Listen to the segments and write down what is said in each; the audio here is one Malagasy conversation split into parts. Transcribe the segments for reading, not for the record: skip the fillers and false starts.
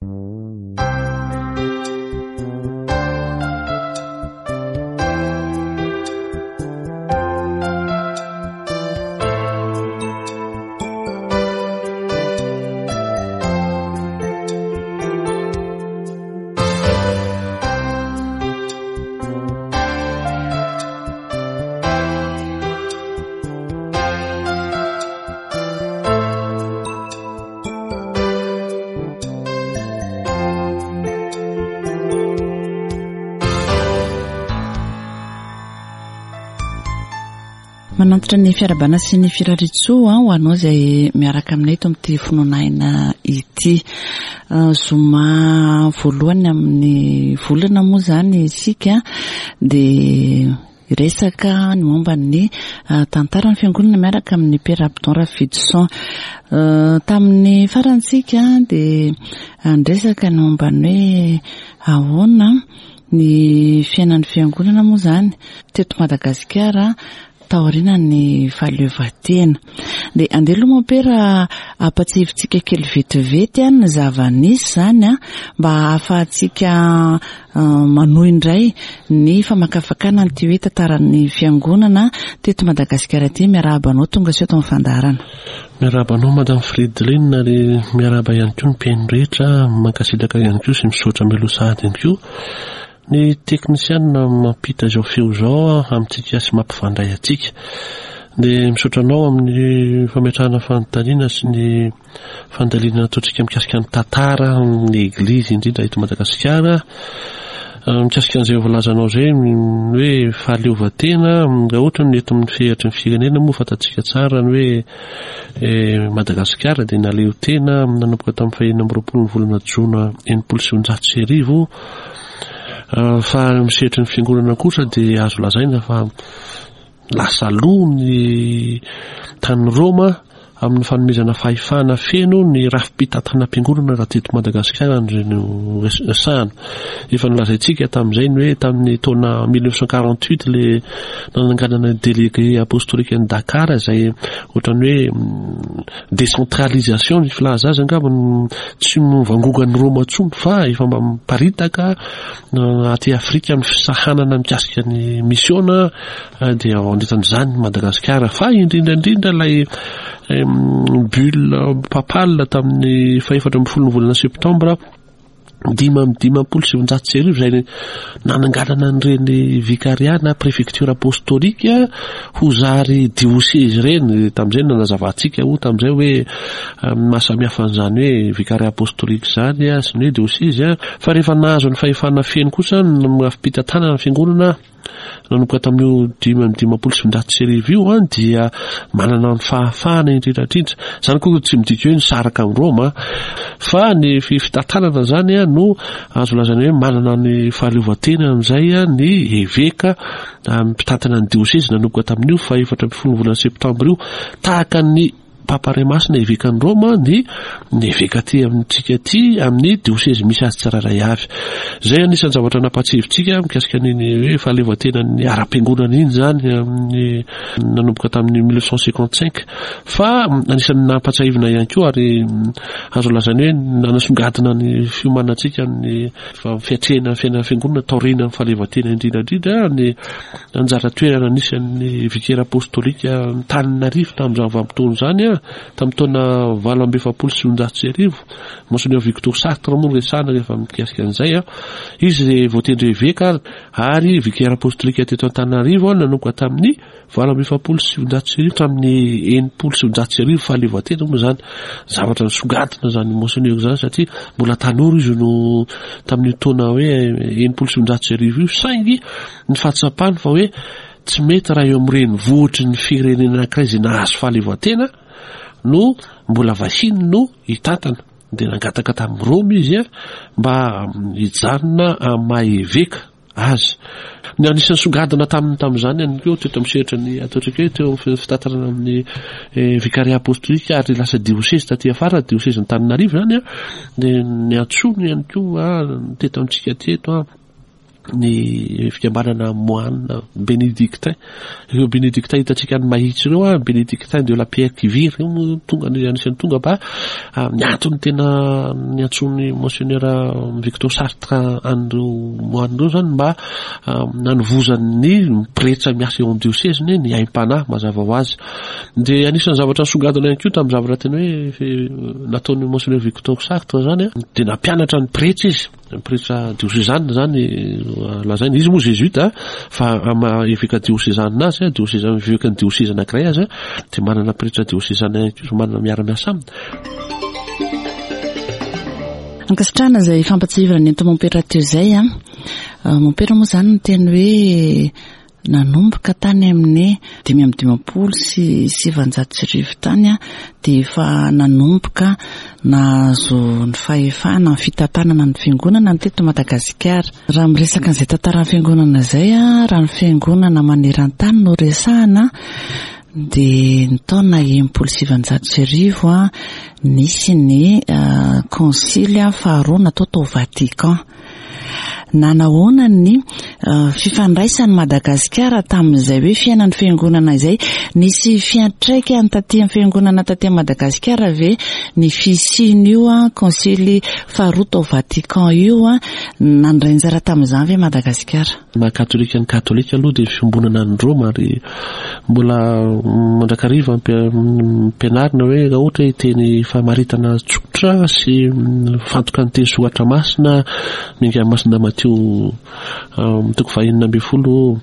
Manantitra ny fiarabana sy ny firaritsoa ho anao izay miaraka aminay eto amin'ity finoanaina ity. Zoma voalohany amin'ny volana moa izany isika dia resaka ny momba ny tantaran'ny fiangonana miaraka amin'ny Père Abdon Rafidson. Tamin'ny farantsika dia niresaka ny momba ny hoe ahoana ny fiainan'ny fiangonana moa izany teto Madagasikara taorina ny fahaleovan-tena. Dia andeha aloha moa Pera ampatsivitsika kely vetivety ny zava-nisy izany mba ahafahantsika manohy indray ny famakafakana ny hoe tantaran'ny fiangonana teto Madagasikara ty. Miarahaba anao tonga sy eto amin'ny fandarana. Miarahaba anao Madame Frideline ary miarahaba ihany koa ny mpiaino rehetra mankasitraka ihany koa sy misaotra melosahady ihany koa. Ny teknisianina mampita izao feo izao amintsika sy mampifandray atsika. Dia misaotra anao amin'ny fametrahana fanontaniana sy ny fandaliana ataontsika mikasika ny tantara ny eglizy indrindra eto Madagasikara. Mikasika an'izay voalazanao izay hoe fahaleovan-tena raha ohatra ny eto amin'ny fehatry ny firenena moa fantatsika tsara ny hoe Madagasikara dia naleo tena nanomboka tamin'ny fahaenina amby roapolo ny volana Jona 1990. Fa misehatra ny fiangonana kosa dia azo lazaina fa lasa loha ny tany Roma amin'ny fanomezana fahefana feno ny rafi-pitatana am-piangonana raha teto Madagasikara no resahana. Efa nolazaintsika tamin'izay ny hoe tamin'ny taona 1948 le nananganana délégué apostolique ny Dakar izay ohatran'ny hoe décentralisation ny filaza azy angamba tsy mivangongany Roma intsony fa efa mamparitaka aty Afrika ny fisahanana mikasika ny misiona dia anditan'izany Madagasikara fa indrindra ilay bulle papale tamin'ny 14 volana septambra 1927 izay nananganana an'ireny vikariana préfecture apostolique ho zary diocèse ireny. Tamin'izay nanazavantsika tamin'izay hoe mahasamihafa an'izany hoe vikari apostolique izany sy ny hoe diocèse fa rehefa nahazo ny fahefana feno kosa rafi-pitatana ny fiangonana nanomboka tamin'io 1927 io dia manana ny fahafahana indrindrandrindra. Izany koa tsy midika hoe nisaraka amin'ny Roma fa ny fitantanana izany no azo lazana hoe manana ny fahaleovan-tena amin'izay ny évêque mpitantana ny diocèse nanomboka tamin'io fa 14 volana septambra io tahaka ny Papa Remasina évêque ny Roma ny évêque aty amintsika aty amin'ny diocèse misy azy tsiraray avy. Zay anisan'ny zavatra nampatsivitsika mikasika ny hoe fahaleovan-tena ny ara-piangonana iny izany amin'ny nanomboka tamin'ny 1955 fa anisan'ny nampatsahivina ihany koa ary azo lazana hoe nanasongadina ny fiomanantsika ny fiatrehana fiainana fiangonana taorina ny fahaleovan-tena indrindrandrindra ny anjara toerana anisan'ny vicaire apostolique ny Tananarivo tamin'izany vanim-potoana izany tamin'ny taona 1970 Monseigneur Victor Sartre moa resahana rehefa mikasika an'izay izy voatendry évêque ary vicaire apostolique teto Antananarivo nanomboka tamin'ny 1970 tamin'ny 1970 fahaleovan-tena moa izany zavatra nisongadina izany Monseigneur izany satria mbola tanora izy no tamin'ny taona hoe 1970 io saingy ny fahatsapany fa hoe tsy mety raha eo amin'ireny vohitry ny firenena anankiray izay nahazo fahaleovan-tena no mbola vahiny no hitantana. Dia nangataka tamin'ny Roma izy mba hijanona maha évêque azy. Ny anisan'ny songadina tamin'izany ihany koa teto misehatra ny ataontsika hoe teo fitantarana amin'ny vicariat apostolique ary lasa diocèse taty afara diocèse ny Tananarivo izany dia ny antsony ihany koa teto amintsika teto ny fikambanana moine bénédictin. Ireo bénédictin hitantsika ny mahitsy ireo a, bénédictin de la Pierre qui vire, tonga anisan'ny tonga ba miantony tena niantsony monseigneur Victor Sartre andreo moine reo zany mba nanovozany pretra miasa eo amin'ny diocèse ny aim-panahy mazava ho azy. De anisan'ny zavatra songadina ihany koa tamin'ny zavatra tena hoe nataony monseigneur Victor Sartre zany de nampianatra ny pretra izy, pretra diocésaine zany lazainy izy moa jésuite fa eveka diocésaine azy diocésaine eveka ny diocèse anankiray azy de manana pretra diocésaine manana miara-miasa aminy. Ankasitrahana izay fampatsivrana ento Montpera teo izay Montpera moa zany ny teny hoe nanomboka tany amin'ny 520 tany dia efa nanomboka nahazo ny fahefana ny fitantanana ny fiangonana ny teto Madagasikara. Raha miresaka an'izay tantaran'ny fiangonana izay raha ny fiangonana maneran-tany no resahana dia ny taona 1700 nisy ny konsily faharoa natao tao Vatican. Nanahoana ny fifandraisany Madagasikara tamin'izay hoe fiainan'ny fiangonana izay nisy fiantraika ny taty amin'ny fiangonana taty Madagasikara ve ny fisian'io konsily faharoa tao Vatican io nandray anjara tamin'izany ve Madagasikara. Katolika ny katolika aloha dia fiombonana ny Roma ary mbola mandrakariva mpianarina hoe raha ohatra teny famaritana tsotra sy fantoka ny teny soatra masina minga masina Matteo toko 20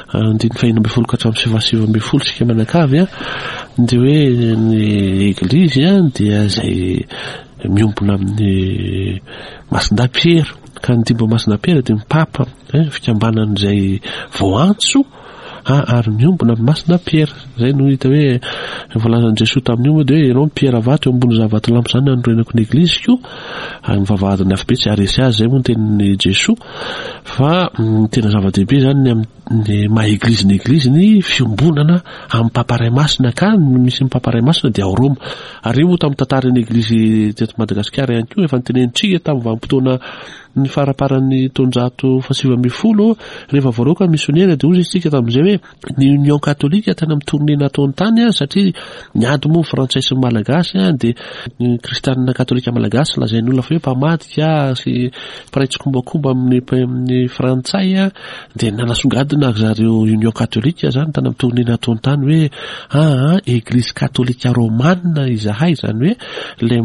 ka hatramin'ny 20 sika manakavy dia hoe ny eglizy dia izay miombona amin'ny Masina Pierre ka ny dimba Masina Pierre dia mipapa fikambanan'izay voantso ary miombona amin'ny Masina Pierre. Zay no hita hoe volazan'i Jesosy tamin'io dia ianao Pierre avato eo ambony zavato lampy zany anorenako ny egliziko ary mivavahadina avy be tsy haresy azy. Zay moa ny tenin'ny Jesosy fa tena zava-dehibe zany ny maha eglizy ny eglizy ny fiombonana amin'ny paparay masina ka misy paparay masina dia ao Roma. Ary io moa tamin'ny tantaran'ny eglizy teto Madagasikara ihany koa efa nitenenitsika tamin'ny vanim-potoana ny faraparan'ny 710 rehefa voaroaka missionnaire dia ozy isika tamin'izay hoe ny Union Catholique tena mitorone nataony tany satria niady moa frantsay sy malagasy dia ny kristianina katolika malagasy lazain'ny olona fa hoe mpamadika sy mpiray tsokombakomba amin'ny frantsay dia nanasongadina zareo Union Catholique zany tena mitorone nataony tany hoe église katolika romanina izahay zany hoe le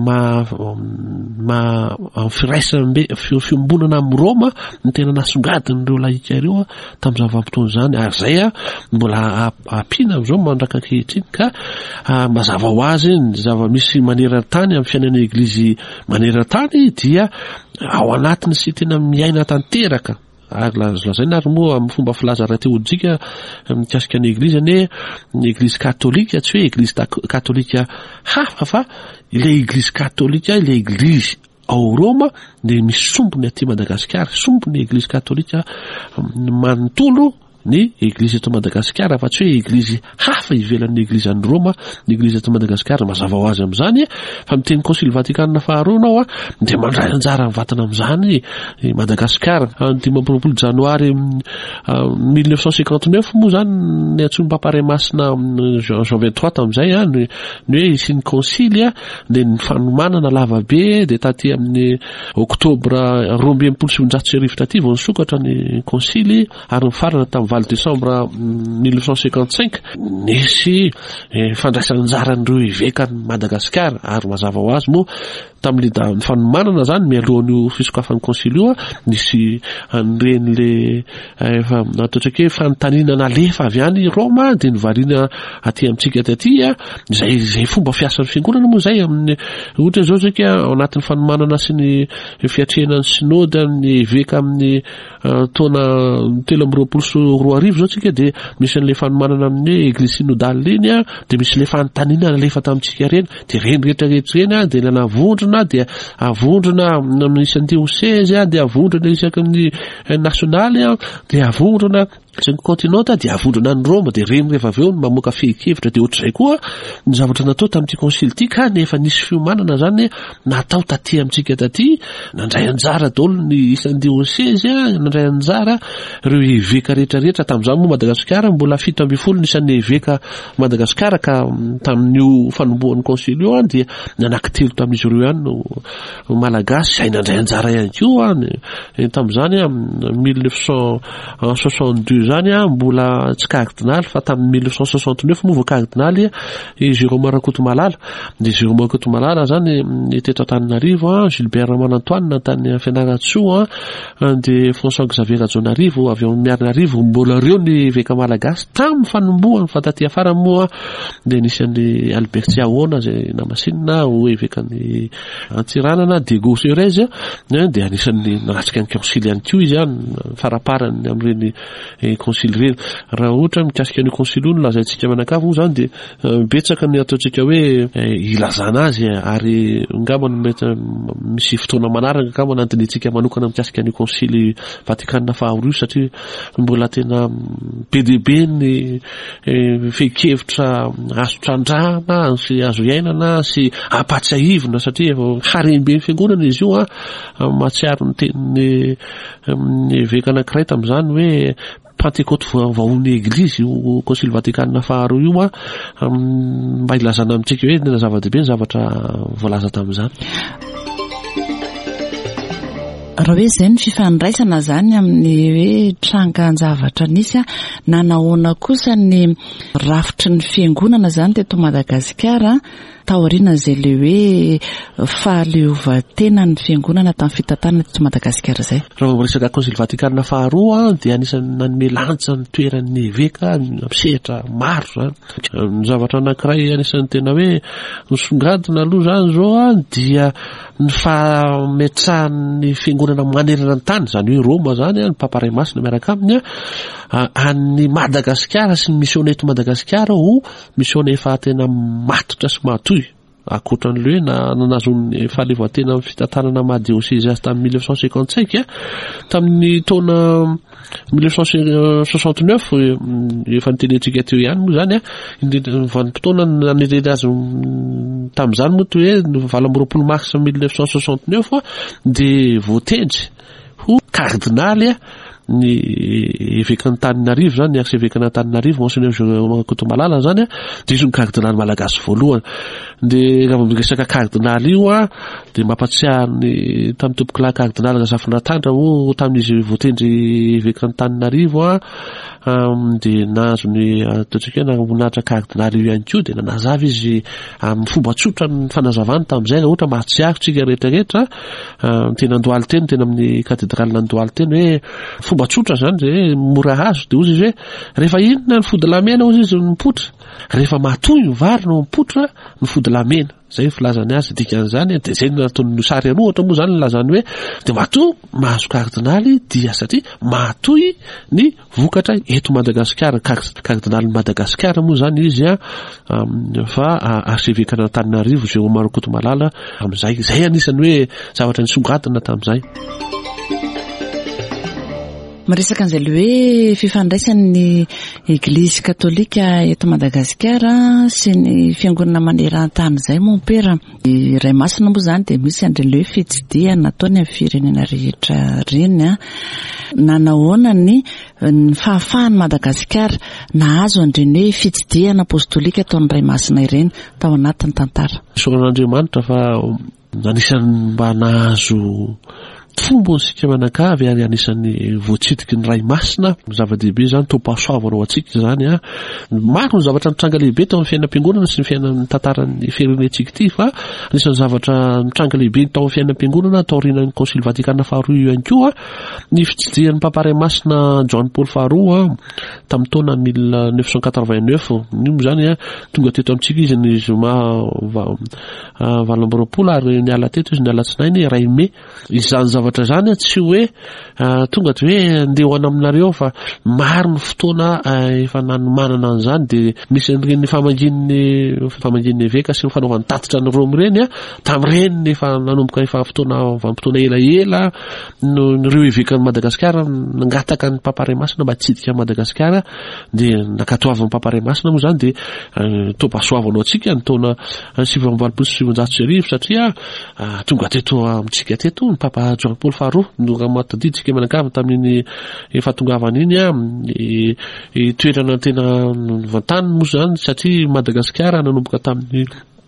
firaisam-be fiombonana amin'ny Roma ny tena nasongadiny ireo laika ireo tamin'ny zava-potoana zany ary zay mbola apina amin'izao mandraka ankehitriny ka mazava ho azy ny zava-misy maneran-tany amin'ny fiainana eglizy maneran-tany dia ao anatiny sy tena miaina tanteraka. Ary lazaina ary moa amin'ny fomba filaza rahateo-dika mikasika ny eglizy ny eglizy katolika tsy hoe eglizy katolika hafa fa ilay eglizy katolika ilay eglizy ao Roma dia misy sombony aty Madagasikara, sombony eglizy katolika manontolo ny eglizy eto Madagasikara fa tsy hoe eglizy hafa ivelan'ny eglizy any Roma. Ny eglizy eto Madagasikara mazava ho azy amin'izany fa miteny konsily Vaticanina faharoa anao dia mandray anjara vatana amin'izany Madagasikara. 15 janoary 1959 moa zany ny antsony paparay masina Jean 23 tamin'izay ny hoe isiny konsily dia ny fanomanana lavabe dia taty amin'ny oktobra 12 taty vao nisokatra ny konsily ary ny farana tamin'ny Val Décembre 1955 nisy fandraisan-jaran'ireo ivekany Madagasikara ary mazava ho azy moa tamin'le ny fanomanana zany mialohan'io fisokafan'ny konsily io nisy aniren'le ataotrake fanontaniana nalefa avy any Roma dia nyvariana aty amintsika taty zay fomba fiasan'ny fiangonana moa zay amin'ny ohatra zao zaka ao anatin'ny fanomanana sy ny fiatrehanan'ny synode ny iveka amin'ny taona 13 zao tsika dia misy an'le fanomanana amin'ny eglizy synodale iny dia misy le fanontaniana nalefa tamintsika reny dia reny rehetrarehetra reny dia nanavondrona dia avondrona amin'ny isan'ny diocèse dia avondrona isaky amin'ny nasionaly dia avondrona Sy ny continente dia avondrona ny Roma dia reny rehefa avy eo mamoaka fehi-kevitra dia ohatr'izay koa ny zavatra natao tamin'ity konsily ity ka nefa nisy fiomanana zany natao taty amintsika taty nandray anjara daholo ny isan'ny diosèse nandray anjara ireo évêka rehetrarehetra tamin'izany moa Madagasikara mbola 7 isan'ny évêka Madagasikara ka tamin'io fanombohan'ny konsily io dia anankitelo tamin'izy ireo ihany no malagasy izay nandray anjara ihany koa tamin'izany 1962 zany mbola tsy cardinal fa tamin'ny 1969 moa cardinal Jérôme Rakotomalala dia Jérôme Rakotomalala zany teto Antananarivo Gilbert Ramanantoine tany Fianarantsoa dia François Xavier Rajonarivo avy ao Miarinarivo mbola reo ny évêka malagasy tamin'ny fanombohany fa taty afara moa dia nisy an'ny Albert Siaona izay namasinina ho évêkany Antsiranana Diego Serez dia anisan'ny naratsika ny konsily ihany koa izy faraparany amin'ireny konsily reny raha ohatra mikasika ny konsily io lazaintsika manakavo moa zany dia betsaka ny ataontsika hoe ilazana azy ary ngambany mety misy fotoana manaraka ngambany andinitsika manokana mikasika ny konsily Vaticanina faharoa satria mbola tena BDB ny fehi-kevitra azo trandrahana sy azo iainana sy apatsiahivina satria harembe ny fiangonana izy io mahatsiaro ny tenin'ny évêka anankiray tamin'izany hoe Pentecôte vahoan'ny église io konsily Vaticanina faharoa io mba ilazana amintsika hoe tena zava-dehibe ny zavatra voalaza tamin'izany. Raha hoe izay ny fifandraisana zany amin'ny hoe trangan-javatra nisy nanahoana kosa ny rafitry ny fiangonana zany teto Madagasikara taoriana izay le hoe fahaleovan-tena ny fiangonana tamin'ny fitantanana teto Madagasikara izay. Raha resaka konsily Vaticanina faharoa dia anisany nanome lanja ny toeran'ny évêka sehatra maro zany ny zavatra anankiray anisany tena hoe nisongadina aloha zany zao dia ny fametrahan'ny fiangonana manerana ny tany zany hoe Roma zany ny Papa Iray Masina miaraka aminy any Madagasikara sy ny missiona eto Madagasikara ho missiona efa tena matotra sy matoy akoatran'ilay hoe nanazon'ny fahaleovan-tena amin'ny fitantanana mahadiosèse azy tamin'ny 1955 tamin'ny taona 1969 efa nitenentsika teo ihany moa zany vanim-potoana nanireny azy tamin'izany moa toy hoe 20 mars 1969 dia voatendry ho cardinaly ny évêka Antananarivo zany ny archevêque Antananarivo Monseigneur Jérôme Rakotomalala zany dia izy ny cardinaly malagasy voalohany dia raha resaka cardinaly io dia mampatsiahy ny tamin'ny tompoky cardinaly Razafinatandra moa tamin'izy voatendry évêka Antananarivo dia nahazo ny ataontsika hoe nanatra cardinaly io ihany koa dia nanazava izy amin'ny fomba tsotra ny fanazavany tamin'izay raha ohatra mahatsiahy rehetrarehetra tena Andohaliteny tena amin'ny katedralina Andohaliteny hoe fomba tsotra zany dia mora hazo dia ozy izy hoe rehefa inona ny fody-lamena ozy izy mipotra rehefa matoy ny vary no mipotra ny fody-lamena zay filazany azy dikan'izany dia zay nataony sary anohatra moa zany nilazany hoe dia matoy mahazo cardinaly dia satria matoy ny vokatra eto Madagasikara cardinaly Madagasikara moa zany izy fa archevêque Antananarivo Jérôme Rakotomalala amin'izay zay anisany hoe zavatra nisongadina tamin'izay. Miresaka an'izay le hoe fifandraisan'ny Église katolika eto Madagasikara sy ny fiangonana maneran-tany izay mompera Iray Masina moa zany dia misy andreny le hoe fitsidiana nataony amin'ny firenena rehetra reny nanahoana ny fahafahany Madagasikara nahazo andreny hoe fitsidiana apostolika ataon'ny Iray Masina ireny tao anatin'ny tantara. Soran'Andriamanitra fa anisany mba nahazo fomba sika manakavy ary anisan'ny voatsitiky ny Iray Masina zava-dehibe zany tompahasoavana ho antsika zany maro ny zavatra mitranga lehibe tao amin'ny fiainam-piangonana sy ny fiainan'ny tantaran'ny firenentsika ity fa anisan'ny zavatra mitranga lehibe tao amin'ny fiainam-piangonana tao aorianan'ny konsily Vaticanina faharoa io ihany koa ny fitsidihan'ny Papa Iray Masina John Paul faharoa tamin'ny taona 1989 io zany tonga teto amintsika izy ny zoma 20 ary niala teto izy niala tsinainy 2 Mai izany zavatra zavatra zany tsy hoe tonga de hoe andeha ho ana aminareo fa maro ny fotoana efa nanomanana an'izany de misy an'ireny famangin'ny eveka sy ny fanaovany tatitra ny Roma reny tamin'ireny efa nanomboka efa vanim-potoana elaela nireo evekan'i Madagasikara nangataka ny Paparemasina mba hitsidika Madagasikara de nakatoavan'ny Paparemasina moa zany de topasoavanao atsika ny taona 1970 satria tonga teto amitsika teto ny Papa Jean Paul Farouk no matadiditsika manakava tamin'ny efa tongavana iny toerana tena vantany moa zany satria Madagasikara nanomboka tamin'ny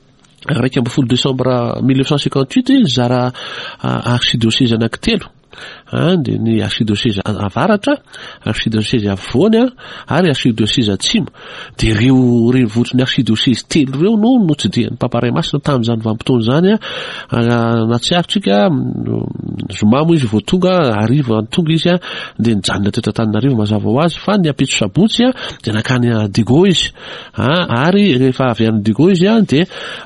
1 Desambra 1958 zara archidiocèse anankitelo de ny archidiocèse avaratra, archidiocèse afovoany ary archidiocèse atsimo de ireo renivohitry ny archidiocèse telo ireo no notsidihan'ny Paparemasina tamin'izany vanim-potoana zany natsiarotsika zoma moa izy vao tonga arivo tonga izy de nijanona teto Antananarivo mazava ho azy fa ny apitso sabotsy de nakany Digo izy ary rehefa avy any Digo izy de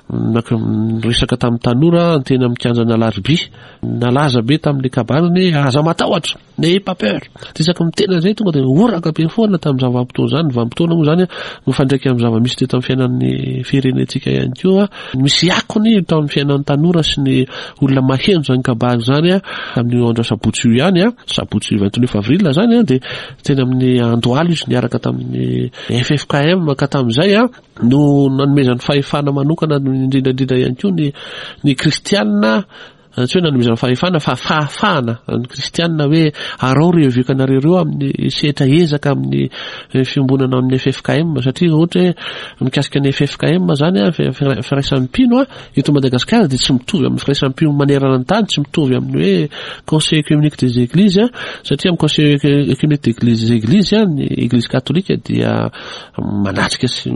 resaka tamin'ny tanora tena mikanjana Larbi nalaza be tamin'le kabanany aza matahotra n'ayez pas peur tisaka mitena zay tonga de oraka be foana tamin'ny zava-potoana zany vanim-potoana moa zany mifandraiky amin'ny zava-misy teto amin'ny fiainan'ny firenentsika ihany koa misy akony tamin'ny fiainan'ny tanora sy ny olona maheno zany kabary zany tamin'ny andro sabotsy io ihany sabotsy 29 avril zany de tena amin'ny Andohalo izy niaraka tamin'ny FFKM ka tamin'izay no nanomezany fahefana manokana indrindra ihany koa ny kristianina tsy hoe nanomezana fahefana fa fahafahana ny kristianina hoe arao reo evekanareo amin'ny setra ezaka amin'ny fiombonana amin'ny FFKM satria ohatra hoe mikasika ny FFKM zany firaisampino eto Madagasikara de tsy mitovy amin'ny firaisampino manerana ny tany tsy mitovy amin'ny hoe conseil écuménique des églises satria amin'ny conseil écuménique des églises ny église catholique dia manatrika sy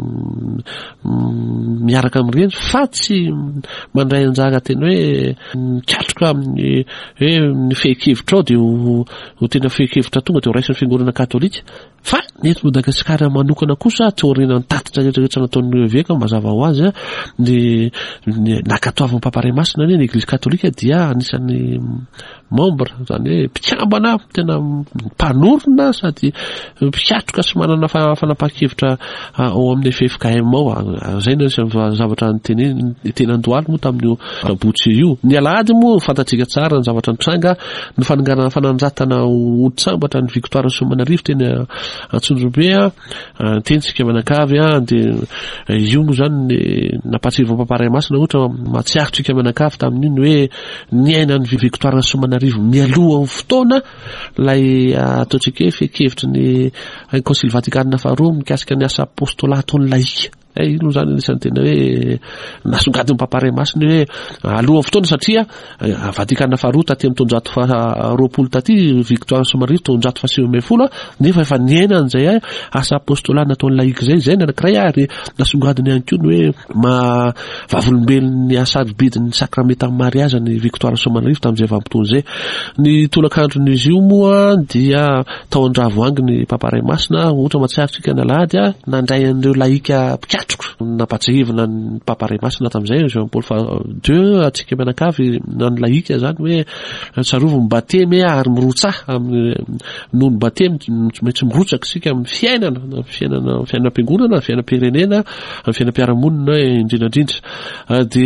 miaraka amin'ireny fa tsy mandray anjara tena hoe katroka amin'ny hoe ny fehikevitra ao de ho tena fehikevitra tonga de ho raisin'ny fiangonana katolika fa neto Madagasikara manokana kosa tsy orinan'ny tatitra rehetrarehetra nataon'ireo eveka mazava ho azy de nakatoavan'ny Paparemasina ny église katolika dia anisan'ny membre zany hoe mpikambana tena mpanorona sady mpikatroka sy manana fanapakevitra ao amin'ny FFKM ao zay no zavatra tena Andohalo moa tamin'io sabotsy io ny alahady moa fantatsika tsara ny zavatra nitranga ny fananjatana olo-tsambatra ny Victoire Somanarivo teny Antsondrobe tentsika manakavy de io moa zany napatsivo Paparemasina ohatra matsiarotsika manakavy tamin'iny hoe niainan'ny Victoire Somanarivo mialoha amin'ny fotoana lay ataotsika hoe fehikevitry ny Concile Vaticanina faharoa mikasika ny asa apostolaton'ny laïque ino zany anisany tena hoe nasongadin'ny Paparemasina hoe alohan'ny fotoana satria Vaticanina faharoa taty amin'ny taonjato roapolo taty Victoire Somanarivo taonjato fahasivy-ambin'ny-folo nefa efa niaina an'izay asa apostolat nataon'ny laïque zay ny anankiray ary nasongadiny ihany koa ny hoe vavolombelon'ny asaribidin'ny sakramentan'ny mariazy ny Victoire Somanarivo tamin'izay vanim-potoana zay ny tolakandron'izy io moa dia tao andravo angy ny Paparemasina ohatra matsiarotsika ny alahady nandray an'ireo laïque napatsihivina ny Paparemasina tamin'izay Jean Paul II atsika mianakavy nany laïque zany hoe tsarovo mibatemy ary mirotsaha amin'ny noho ny batemy tsy mirotsaka sika amin'ny fiainam-piangonana fiainam-pirenena amin'ny fiainam-piaramonina indrindrandrindra de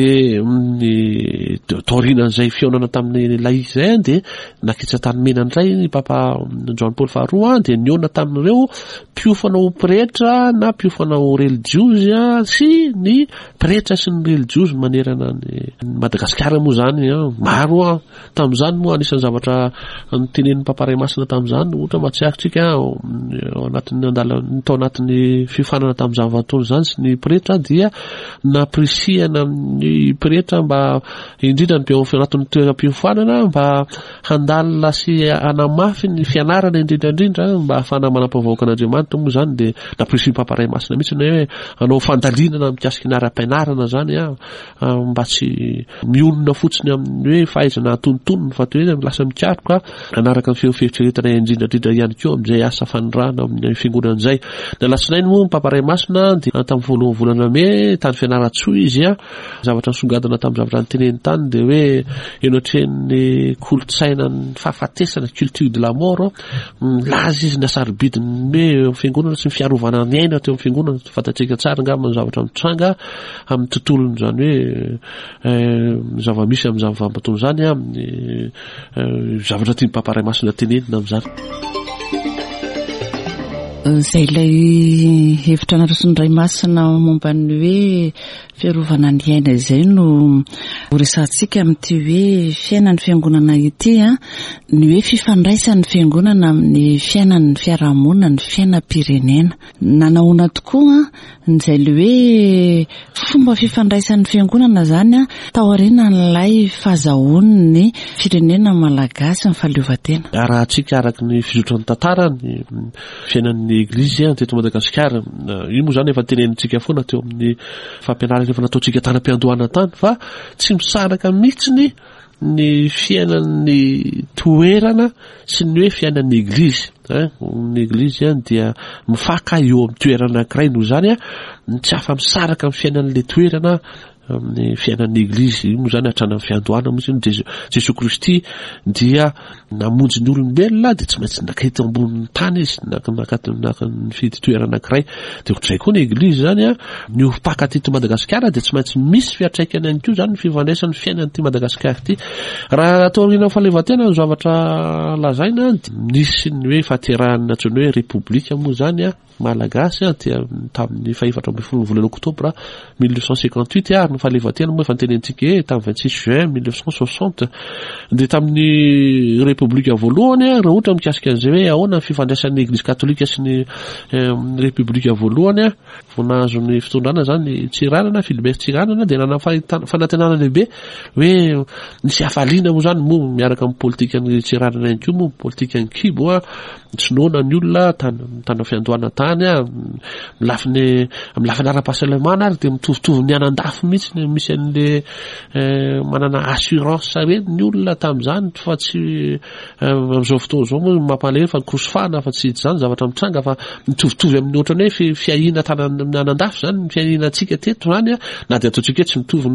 taorinan'izay fionana tamin'ny laïque zay de nakitsa tanymena ndray ny Papa Jean Paul Farouk de niona tamin'ireo mpiofana ho pretra na mpiofana ho religieux sy ny pretra sy ny religieux manerana ny Madagasikara moa zany maro tamin'izany moa anisan'ny zavatra nytenen'ny Paparemasina tamin'izany ohatra matsiarotsika tao anatin'ny fifanana tamin'izany vanim-potoana zany sy ny pretra dia naprisihana ny pretra mba indrindra ny anatin'ny toeram-pifanana mba handalina sy anamafy ny fianarana indrindrandrindra mba ahafana manam-pavahoaka an'Andriamanitra moa zany de naprisihy Paparemasina mihitsy hoe anao manao fandalinana mikasika ny ara-pianarana zany mba tsy mionona fotsiny amin'ny hoe fahaizana atonontonony fa toy hoe lasa mikaroka anaraka ny feoferitreretana indrindrandrindra ihany keo amin'izay asa fanirana amin'ny fiangonana izay. Da lasinainy moa mpamparay masina dia tamin'ny voalohan'ny volana May tany Fianaratsoa izy zavatra nisongadina tamin'ny zavatra nyteneny tany dia hoe eny ohatran'ny kolotsaina ny fahafatesana culture de la mort laza izy ny asarobidiny hoe fiangonana sy ny fiarovana ny aina teo amin'ny fiangonana fantatsika tsara angamba ny zavatra mitranga amin'ny tontolony zany hoe zava-misy amin'ny zava-vanim-potoana zany amin'ny zavatra tia mpamparay masina tenenina amin'izany. Izay ilay hevitra narosony ray masina momba ny hoe fiarovana ny aina izay no resantsika amin'ity hoe fiainan'ny fiangonana ity ny hoe fifandraisan'ny fiangonana amin'ny fiainan'ny fiarahamonina ny fiainam-pirenena. Nanahoana tokoa izay le hoe fomba fifandraisan'ny fiangonana zany taoriana n'ilay fahazahoany ny firenena malagasy ny fahaleovantena. Arahantsika araky ny fizotran'ny tantara ny fiainan'ny Eglizy teto Madagasikara. Io moa zany efa tenenintsika foana teo amin'ny fampianarana efa nataontsika tanam-piandohana tany fa tsy misaraka mihitsy ny fiainan'ny toerana sy ny hoe fiainan'ny Eglizy. Ny Eglizy dia mifaka eo amin'ny toerana anankiray noho zany tsy afa misaraka amin'ny fiainan'le toerana amin'ny fiainan'ny Eglizy. Io moa zany hatrana amin'ny fiandohana moa zany Jesosy Kristy dia namonjy ny olombelona dia tsy maintsy nakety ambonin'ny tany izy nakany fidy toerana anankiray. Dia ohatr'izay koa ny Eglizy zany ny mpaka teto Madagasikara dia tsy maintsy misy fiatraikany ihany koa zany ny fifandraisan'ny fiainan'ity Madagasikara ity. Raha atao aoriana fahaleovantena ny zavatra lazaina nisy ny hoe fahaterahan'ny antsoina hoe repoblika moa zany malagasy dia tamin'ny fahaefatra ambin'ny folo volana Oktobra 1958 ary ny fahaleovantena moa efa nitenentsika tamin'ny 26 juin 1960 dia tamin'ny repoblika voalohany raha ohatra mikasika an'izay hoe ahoana ny fifandraisan'ny Eglizy katolika sy ny repoblika voalohany vao nahazo ny fitondrana zany Tsiranana Philibert Tsiranana dia nana fanantenana lehibe hoe nisy hafaliana moa zany moa miaraka amin'ny politika ny Tsiranana ihany koa moa politika ny Kibo tsinoana ny olona tana fiandohana tany amin'ny lafiny ara-pahasalamana ary dia mitovitovy ny anan-dafo mihitsy misy an'le manana assurance reny ny olona tamin'izany fa tsy amin'izao fotoana izao moa mampalahelo fa nikosofana fa tsy zany zavatra mitranga fa mitovitovy amin'ny ohatrany hoe fiahina tany amin'ny anan-dafo zany ny fiahina antsika teto zany na dia ataontsika tsy mitovy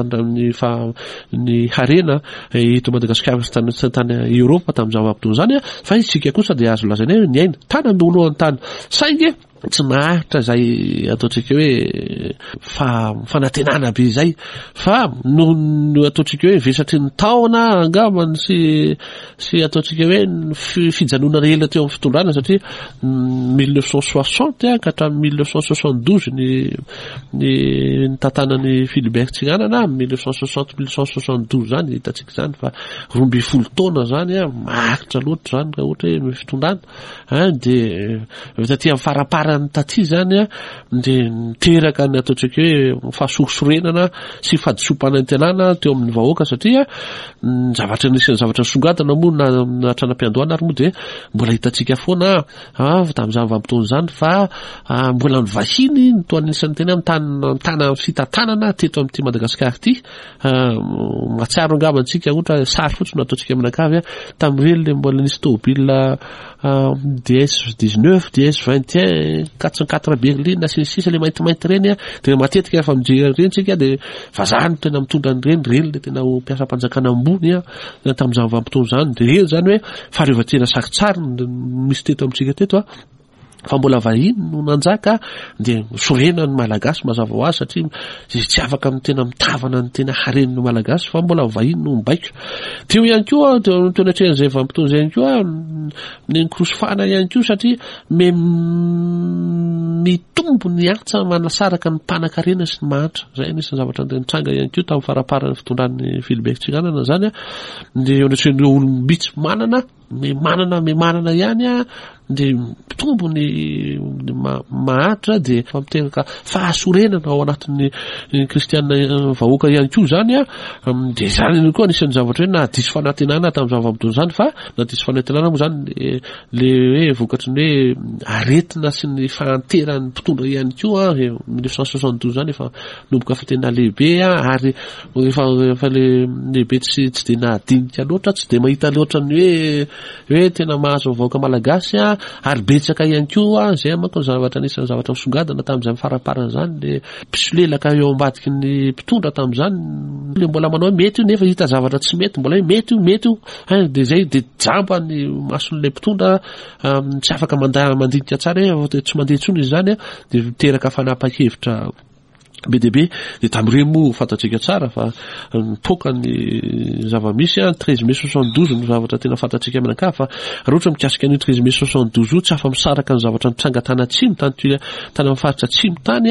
ny harena eto Madagasikara sy tany Eoropa tamin'ny zava-potoana zany fa isika kosa dia azo lazaina hoe ny aina tany amin'ny olohan'ny tany saingy tsy maharitra zay ataontsika hoe fanantenana be zay fa no ataontsika hoe vesatry ny taona angambany sy ataontsika hoe fijanona ela teo amin'ny fitondrana satria 1960 ka hatramin'ny 1972 ny tantanan'ny Philibert Tsiranana 1960-1972 zany hitantsika zany fa 12 taona zany maharitra loatra zany raha ohatra hoe fitondrana dia taty amin'ny farapara ny taty zany dia niteraka ny ataontsika hoe fahasorosorenana sy fahadisopana antenana teo amin'ny vahoaka satria zavatra nisy zavatra songadana moa na tranam-piandohana ary moa dia mbola hitantsika foana tamin'ny zava-vanim-potoana zany fa mbola ny vahiny ny toa anisan'ny teny amin'ny tana fitantanana teto amin'ity Madagasikara ity matsiaro angabantsika ohatra sary fotsiny ataontsika amin'akavy tamin'ireny le mbola nisy tômôbila DS19 DS21 404 berline sy ny sisa le maintimainty reny dia matetika rehefa mijery reny tsika dia vazahany tena mitondra an'ireny reny le tena mpiasa mpanjakana ambony tamin'ny zava-vanim-potoana zany dia reny zany hoe fahareovan-tena saky-tsara misy teto amintsika teto fa mbola vahiny no nanjaka dia sorena ny malagasy mazava ho azy satria tsy afaka amin'ny tena mitavana ny tena haren'ny malagasy fa mbola vahiny no mibaiko teo ihany koa tonatren'izay vanim-potoana izay ihany koa ny nikorosofana ihany koa satria mitombo ny antsa manasaraka ny mpanan-karena sy ny mahantra zay nisy zavatra nitranga ihany koa tamin'ny faraparan'ny fitondran'ny Philibert Tsiranana zany dia eo anatren'ireo olombitsy manana manana ihany a de mitombo ny maharitra de famiteraka fahasorenana ao anatin'ny kristianina vahoaka ihany koa zany a de zany koa anisan'ny zavatra hoe na diso fanantenana tamin'ny zava-bitony zany fa na diso fanantenana moa zany le hoe vokatry ny hoe aretina sy ny fahanteran'ny mpitondra ihany koa 1962 zany efa nomboka fitena lehibe ary efa le lehibe tsy de nahadinika loatra tsy de mahita loatra ny hoe tena mahazo vahoaka malagasy a ary betsaka ihany koa zay manko ny zavatra anisan'ny zavatra misongadana tamin'izay faraparana zany le mpisolelaka eo ambadiky ny mpitondra tamin'izany le mbola manao mety io nefa hita zavatra tsy mety mbola hoe mety io de zay de jamba ny mason'le mpitondra tsy afaka mandinika tsara hoe tsy mandeha tsony izy zany de miteraka fanapa-kevitra be deaibe de tamin'ireny moa fantatsika tsara fa nipoka ny zava-misy 13 mai 72 no zavatra tena fantatsika aminaka fa raha ohatra mikasika ny 13 mai 72 io tsy afa misaraka ny zavatra nitranga tany atsimo tany amin'ny faritra atsimo tany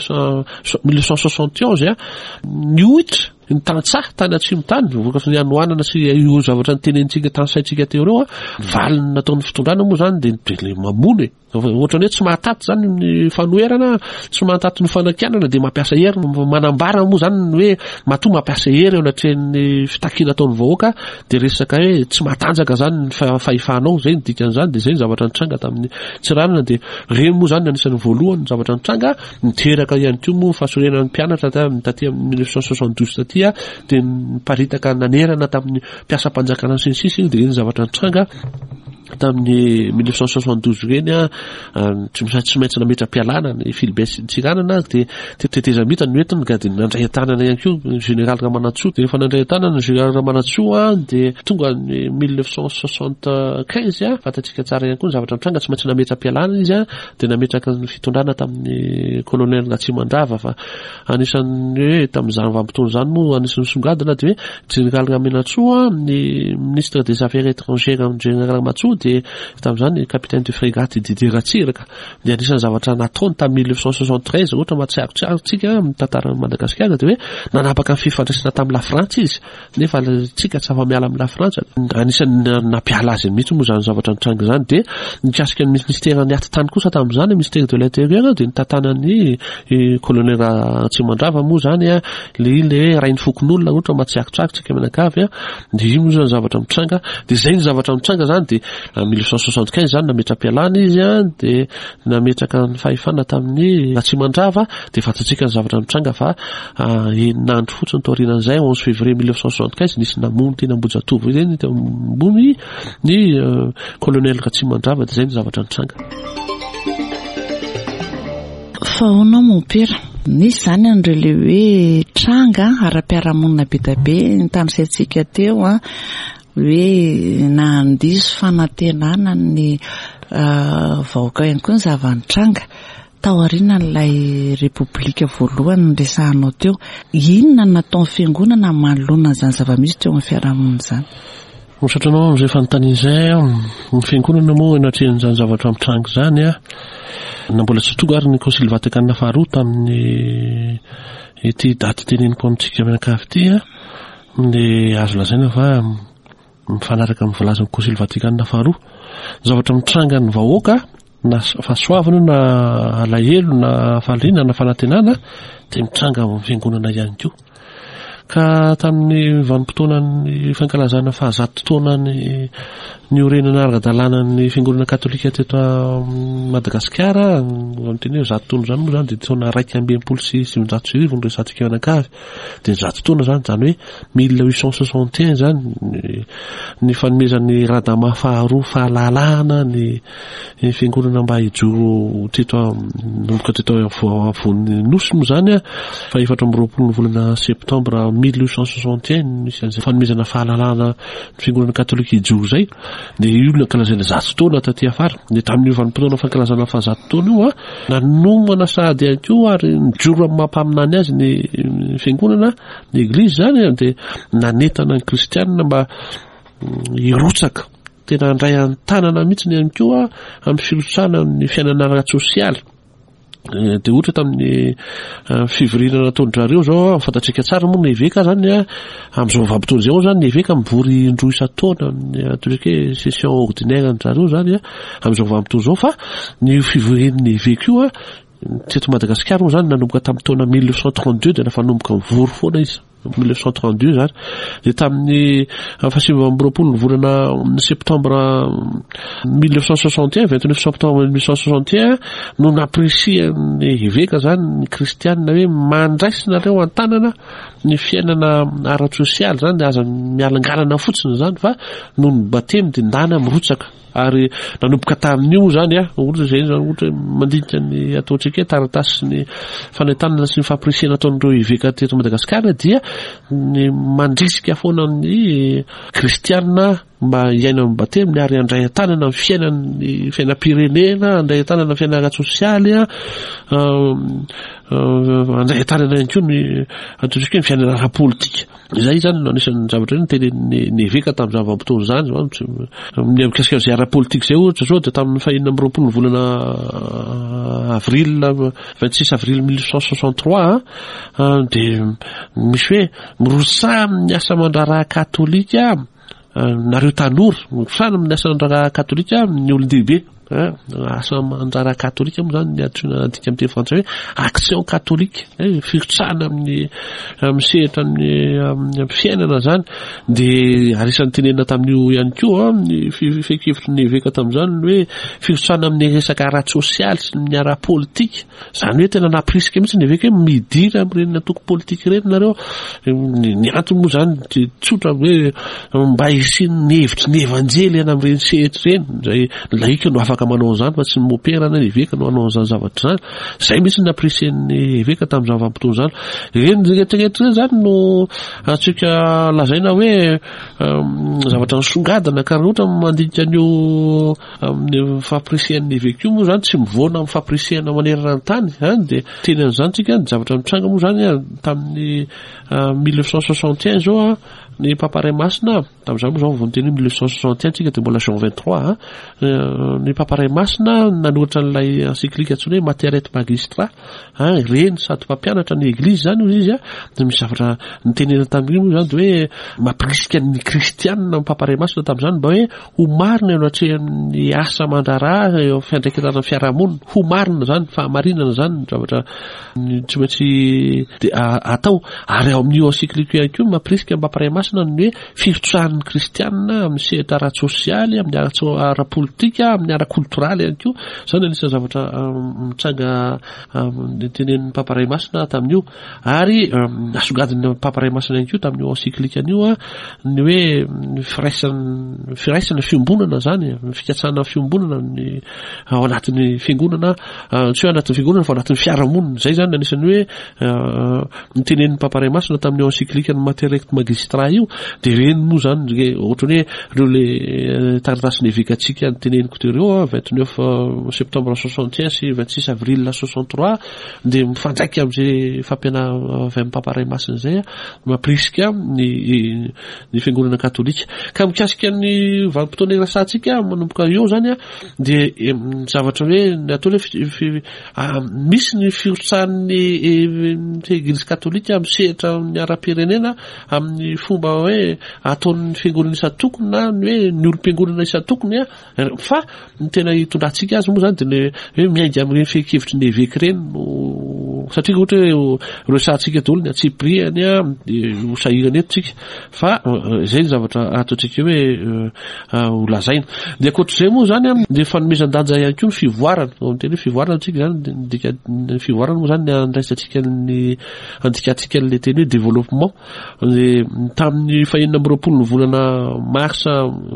1971 ny ohitra ny tantsaha tany atsimo tany vokatry ny anoanana sy io zavatra ny tenentsika tany saitsika teo reo valiny nataon'ny fitondrana moa zany de le mamony ohatrany hoe tsy mahataty zany ny fanoerana tsy mahataty ny fanakianana de mampiasa hery manambara moa zany hoe matoa mampiasa hery eo anatrehan'ny fitakina ataon'ny vahoaka de resaka hoe tsy mahatanjaka zany ny fahifanao zay ny dikan'izany de zay ny zavatra nitranga tamin'ny tsiranana de reny moa zany anisan'ny voalohany zavatra nitranga niteraka ihany koa moa fahasorenan'ny mpianatra taty amin'ny 1972 taty de niparitaka nanerana tamin'ny mpiasa-panjakana sy ny sisa de ny zavatra nitranga tamin'ny 1972 reny tsy maintsy nametra-pialana ny filibesitsiranana de tetezamita ny entiny de nandray tanana ihany koa général Ramanatsoa de rehefa nandray tanana ny général Ramanatsoa de tonga ny 1975 fantatsika tsara ihany koa ny zavatra nitranga tsy maintsy nametra-pialana izy de nametraka ny fitondrana tamin'ny colonel Ratsimandrava fa anisan'ny hoe tamin'izany vampitony zany moa anisan'ny songadina de hoe général Ramanatsoa ny ministre des affaires étrangères amin'ny général Ramanatsoa de tamin'izany capitaine de frégate Didier Ratsiraka de anisan'ny zavatra nataony tamin'ny 1973 ohatra mahatsiaro tsika mitantara Madagasikara de hoe nanapaka ny fifandraisana tamin'ny la France izy nefa tsika tsy afa-miala amin'ny la France anisan'ny nampiala azy mihitsy moa zany zavatra nitranga zany de mikasika ny ministère ny aty tany kosa tamin'izany ministère de l'intérieur de nitantanany colonel Ratsimandrava moa zany le rainy fokon'olona ohatra mahatsiaro tsika menakavy de io moa zany zavatra mitranga de zay ny zavatra mitranga zany de 1975 zany nametra-pialana izy de nametraka ny fahefana tamin'ny Ratsimandrava de fantatsika ny zavatra mitranga fa enandro fotsiny taorianan'izay 11 février 1975 nisy namony teny Ambohijatovo zany ambony ny colonel Ratsimandrava de zay ny zavatra nitranga fa hono mon père nisy zany andreo le hoe tranga ara-piarahamonina be be ny tany saitsika teo hoe nandiso fanantenana ny vahoaka ihany koa ny zava-nitranga tao aoriana n'ilay repoblika voalohany nresahanao teo inona nataon'ny fiangonana manoloana zany zava-misy teo amin'ny fiarahamonina zany misatranao amin'izay fanontanian'izay ny fiangonana moa anatrehan'izany zavatra mitranga zany na mbola tsy tonga ary ny konsily Vaticanina faharoa tamin'ny ity daty teneniko amintsika menakavy ity de azo lazaina fa mifanaraka amin'ny volazan'ny konsily Vaticanina faharoa zavatra mitranga ny vahoaka na fahasoavana na alahelo na faliana na fanantenana de mitranga amin'ny fiangonana ihany koa ka tamin'ny vanim-potoanan'ny fankalazana fahazato taona ny orenana ara-dalàna ny fiangonana katolika teto Madagasikara teny hoe 100 taona zany moa zany de taona 120 ny resatsika anakavy de 100 taona zany hoe 1861 zany ny fanomezan'ny radama faharoa fahalalahana ny fiangonana mba hijoro teto avon'ny nosy moa zany fa 24 volana septambra 1861 misy an'izay fanomezana fahalalahana ny fiangonana katolika hijoro zay de io nankalazaina 100 taona taty afara de tamin'io vanim-potoana fankalazana fa 100 taona io nanomana sahady ihany koa ary nijoro amin'ny mampaminany azy ny fiangonana ny eglizy zany de nanetana ny kristianina mba hirotsaka tena andray an-tanana mihitsy ihany koa amin'ny firotsana ny fiainana ara-tsosialy dia ohatra tamin'ny fivoriana nataondrareo zao fantatsika tsara moa ny eveka zany amin'izao vampitony zao zany ny eveka mivory indroa isan-taona atolika hoe session ordinaire ndrareo zany amin'izao vampitony zao fa ny fivorian'ny eveka io teto Madagasikara moa zany nanomboka tamin'ny taona 1932 dia nafa nanomboka mivory foana izy 1932 zany dia tamin'ny fahasivy amby roapolo ny volana septembre 1961 29 septembre 1961 no napresian'ny eveka zany ny kristianina hoe mandraisinareo an-tanana ny fiainana ara-tsosialy zany aza mialangalana fotsiny zany fa no ny batemy dia ndana mirotsaka ary nanomboka tamin'io zany ohatra zay zany ohatra mandinika ny ataontsika taratasy sy ny fanentanana sy ny fampirisihana ataon'ireo eveka teto Madagasikara dia ny mandrisika foana ny kristianina mba hiaina amin'ny batemy ary andray an-tanana amin'ny fiainan'ny fiainam-pirenena andray an-tanana amin'ny fiainana ara-tsosialy andray an-tanana ihany koa ny ataontsika ny fiainana ara-politika izay zany no anisan'ny zavatra ny tene'ny eveka tamin'ny zava-potony zany mikasika izay ara-politika zay ohatra zao dia tamin'ny fahinina amby roapolo volana avril 26 avril 1963 dia misy hoe mirosaha amin'ny asa mandraraha katolika nareo tanora mirosaha amin'ny asa mandraraha katolika ny olon-dehibe asa mandraraha katolika moa zany adika amin'ny teny frantsay hoe action katolika firotsahana amin'ny misehatra amin'ny fiainana zany dia arisan'ny tenenina tamin'io ihany koa ny fekevitry ny eveka tamin'izany hoe firotsahana amin'ny resaka ara-tsosialy sy ny ara-politika zany hoe tena naprisika mihitsy ny eveka hoe midira amin'ireny natoko politika ireny nareo ny antony moa zany tsotra hoe mba hisiany ny hevitry ny evanjely eny amin'ireny sehatra ireny zay laika no afaka manao zany fa tsy moperana ny eveka no anao zany zavatra zany zay mihitsy napresian'ny eveka tamin'ny zava-potony zany ireny rehetrarehetra zany no atsika lazaina hoe zavatra nisongadana ka ohatra mandinika an'io amin'ny fampresian'ny eveka io moa zany tsy mivoana amin'ny fampresihana manerana-tany dia teny an'izany tsika ny zavatra mitranga moa zany tamin'ny 1961 zao ny paparay masina tamin'izany moa zao vao nyteny 1961 tsika dia mbola Jean 23 ny paparay masina nanoratra n'ilay encyclique antsony hoe Materet Magistrat reny sady mpampianatra ny eglizy zany izy dia misy zavatra nitenena tamin'io moa zany dia hoe mampirisika ny kristianina ny paparay masina tamin'izany mba hoe ho marina eo atrehan'ny asa mandraraha eo fiandraiketana fiarahamonina ho marina zany fahamarinana zany ny zavatra tsy maintsy atao ary ao amin'io encyclique ihany koa mampirisika ny paparay masina ny hoe firotrahan'ny kristianina amin'ny sehatra ara-tsosialy amin'ny ara-politika amin'ny ara-kultoraly ihany koa zany anisan'ny zavatra mitsanga tenen'ny paparay masina tamin'io ary nasongadiny paparay masina ihany koa tamin'io encyclique an'io ny hoe firaisana fiombonana zany fikatsana fiombonana ny ao anatin'ny fiangonana tsy hoe anatin'ny fiangonana fa anatin'ny fiarahamonina zay zany anisany hoe nitenen'ny paparay masina tamin'io encyclique ny Materet Magistrat io dia reny moa zany ohatrany hoe reo le taratasy ny evekatsika ny teneniko tereo 29 septembre 61 sy 26 avril 63 dia mifandraiky amin'izay fampiana avy amin'ny paparay masina zay mampirisika ny fiangonana katolika ka mikasika ny vanim-potoana irasantsika manomboka eo zany dia zavatra hoe atao hoe misy ny firotsahan'ny eglizy katolika amin'ny sehatra ny ara-pirenena amin'ny fomba hoe ataon'ny fiangonana isan-tokony na ny hoe ny olom-piangonana isan-tokony fa ny tena hitondrantsika azy moa zany dia hoe miainga amin'ireny fekevitry ny eveka ireny satria ohatra hoe resantsika daholo ny atsipriany dia hosahirana etontsika fa izay ny zavatra ataontsika hoe holazaina dia ankoatr'izay moa zany dia fanomezan-danja ihany koa ny fivoarana teny hoe fivoarana antsika zany dika ny fivoarana moa zany ny andraisantsika ny andikatsika n'le teny hoe développement tamin'ny fahinina amby roapolo ny volana marsa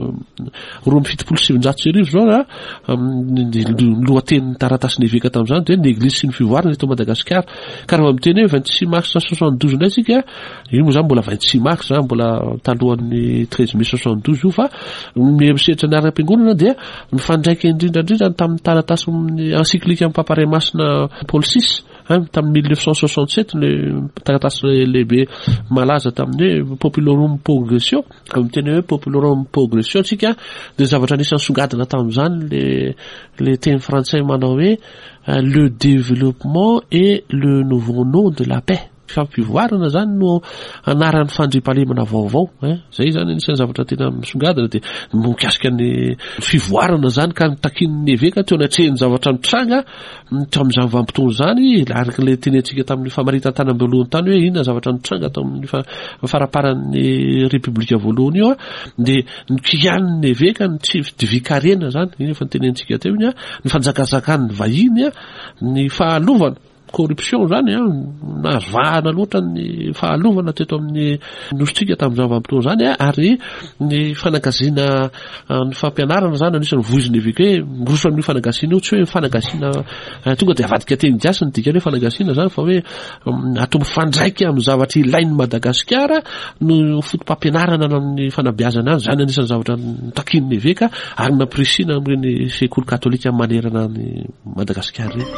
2770 zao lohatenin'ny taratasy ny eveka tamin'izany dia ny eglizy sy ny fivoarana eto Madagasikara ka raha miteny hoe 26 mars 72 nay tsika io moa zany mbola 26 mars mbola talohan'ny 13 mai 72 io fa misetra ny ara-piangonana dia mifandraika indrindrandrindra tamin'ny taratasy encyclique amin'ny paparay masina Paul VI tamin'ny 1967 le taratasy lehibe malaza tamin'ny hoe populorum progression amin'ny teny hoe populorum progression tsika de zavatra anisany songadina tamin'izany le teny frantsay manao hoe le développement et le nouveau nom de la paix. Fampivoarana zany no anaran'ny fandriampahalemana vaovao zay zany anisany zavatra tena misongadina de mikasika ny fivoarana zany ka nitakin'ny eveka teo anatrehany zavatra mitranga tamin'izany vanim-potoana zany araka le teny antsika tamin'ny famaritantany ambolohan'ny tany hoe inona zavatra mitranga tamin'ny faraparan'ny république voalohany io de nikian'ny eveka ny tsy divikarena zany iny efa nyteny antsika teo iny ny fanjakazakany vahiny ny fahalovana corruption zany nazvahana loatra ny fahalovana teto amin'ny nositsika tamin'izany vanim-potoana zany ary ny fanagasiana ny fampianarana zany anisany voiziny evika hoe rosan'ny fanagasiana io tsy hoe fanagasiana tonga de avadika teny diasy ny dikany hoe fanagasiana zany fa hoe atombo fandraiky amin'ny zavatra ilain'ny Madagasikara no fotom-pampianarana amin'ny fanabeazana azy zany anisany zavatra nitakin'ny eveka ary nampirisina amin'ireny sekoly katolika manerana ny Madagasikara reny.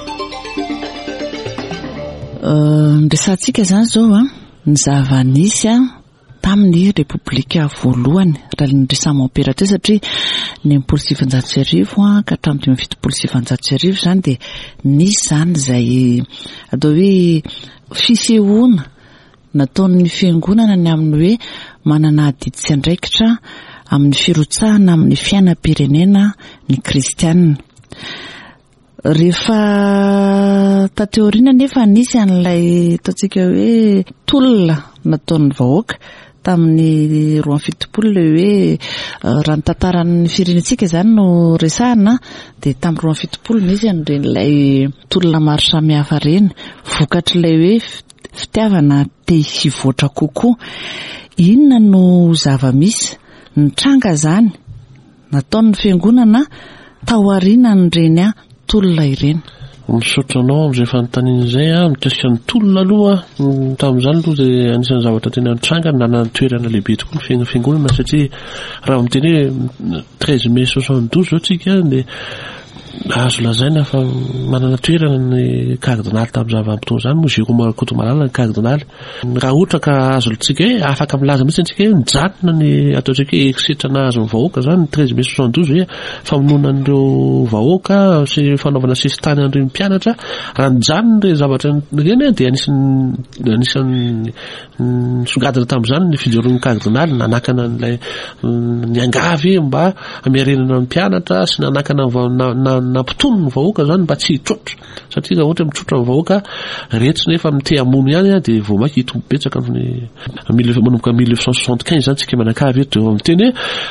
Ndresantsika zany zao ny zava-nisy tamin'ny repoblika voalohany raha ny resamoperate satria ny 1700 ka hatramin'ny 1700 zany de nisy zany zay atao hoe fisehoana nataon'ny fiangonana ny amin'ny hoe manana didy sy andraikitra amin'ny firotsahana amin'ny fiainam-pirenena ny kristianina. Rehefa tateoriana nefa nisy an'ilay ataontsika hoe tolona nataon'ny vahoaka tamin'ny 2007 le hoe raha ny tantaran'ny firenentsika zany no resahana de tamin'ny 2007 nisy an'ireny tolona maro samihafa reny vokatr'ilay hoe fitiavana te hivoatra kokoa. Inona no zava-misy nitranga zany nataon'ny fiangonana taoriana n'ireny tolona ireny. Misaotra anao amin'izay fanontaniana izay mikasika ny tolona aloha tamin'izany aloha dia anisan'ny zavatra tena nitranga nanana toerana lehibe tokoa ny fiangonana satria raha miteny hoe 13 mai 72 zao tsika dia azo lazaina fa manana toerana ny cardinal tamin'izany vanim-potoana zany moa Jérôme Kotomalala ny cardinal raha ohatra ka azo tsika hoe afaka milaza mihitsy antsika hoe mijanona ny ataontsika hoe eksetrana azo ny vahoaka zany ny 13 mai 72 hoe famonoana an'ireo vahoaka sy fanaovana sesitany an'ireo mpianatra raha nijanona ireo zavatra ireny dia anisan'ny songadina tamin'izany ny fijeroan'ny cardinal nanakana n'ilay ny angavy mba amiarenana ny mpianatra sy nanakana nampitono ny vahoaka zany mba tsy hitrotra satria raha ohatra mitrotra ny vahoaka retsy nefa mite amono ihany dia vao maika hitombopetsaka manomboka 1975 zany tsika manakavy eto eo amin'ny teny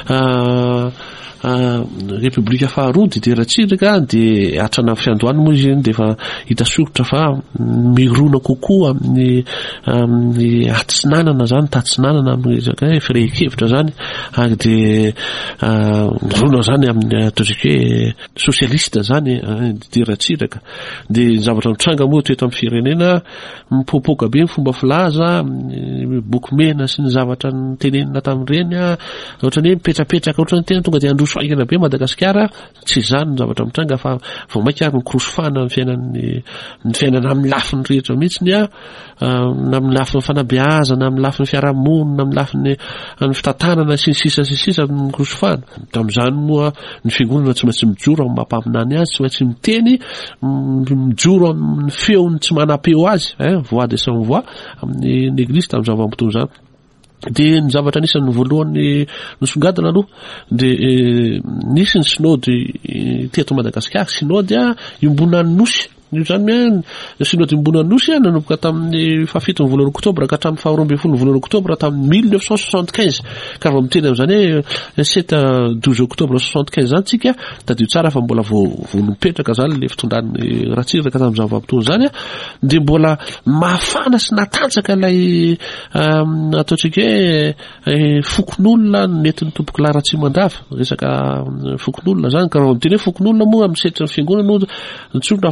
République faharoa dideratsiraka de atrana fiandohany moa izy de fa hita soritra fa mirona kokoa amin'ny atsinanana zany tatsinanana amin'ny resaka firehekevitra zany ary de mirona zany amin'ny ataontsika hoe sosialista zany dideratsiraka de zavatra mitranga moa teto amin'ny firenena mipopoka be ny fomba filaza boky mena sy ny zavatra tenenina tamin'ireny ohatrany hoe mipetrapetraka ohatrany tena tonga de androso aikana be Madagasikara tsy zany ny zavatra mitranga fa vao maika ary mikrosofana ny fiainana amin'ny lafiny rehetra mihitsy na amin'ny lafiny fanabeazana amin'ny lafiny fiarahamonina amin'ny lafiny fitantanana sy ny sisa mikrosofana tamin'izany moa ny fiangonana tsy maintsy mijoro amin'ny mampaminany azy tsy maintsy miteny mijoro amin'ny feony tsy manam-peo azy voix de sans voix amin'ny église tamin'izany vanim-potoana zany de ny zavatra anisany voalohany nisongadina aloha de nisy ny synody teto Madagasikara synody imbonan'ny nosy io zany hoe synody imbonan'ny nosy nanomboka tamin'ny 7 volana oktobra ka hatramin'ny 12 volana oktobra tamin'ny 1975 ka vao miteny amin'izany hoe 7-12 oktobra 75 zany tsika tadio tsara fa mbola vao nipetraka zany le fitondran'ny ratsiraka tamin'izany vanim-potoana zany de mbola mafana sy natanjaka ilay ataontsika hoe fokon'olona nety ny tompoky laratsimandrava resaka fokon'olona zany ka vao miteny hoe fokon'olona moa amin'ny setry ny fiangonana no tsona fa ohatra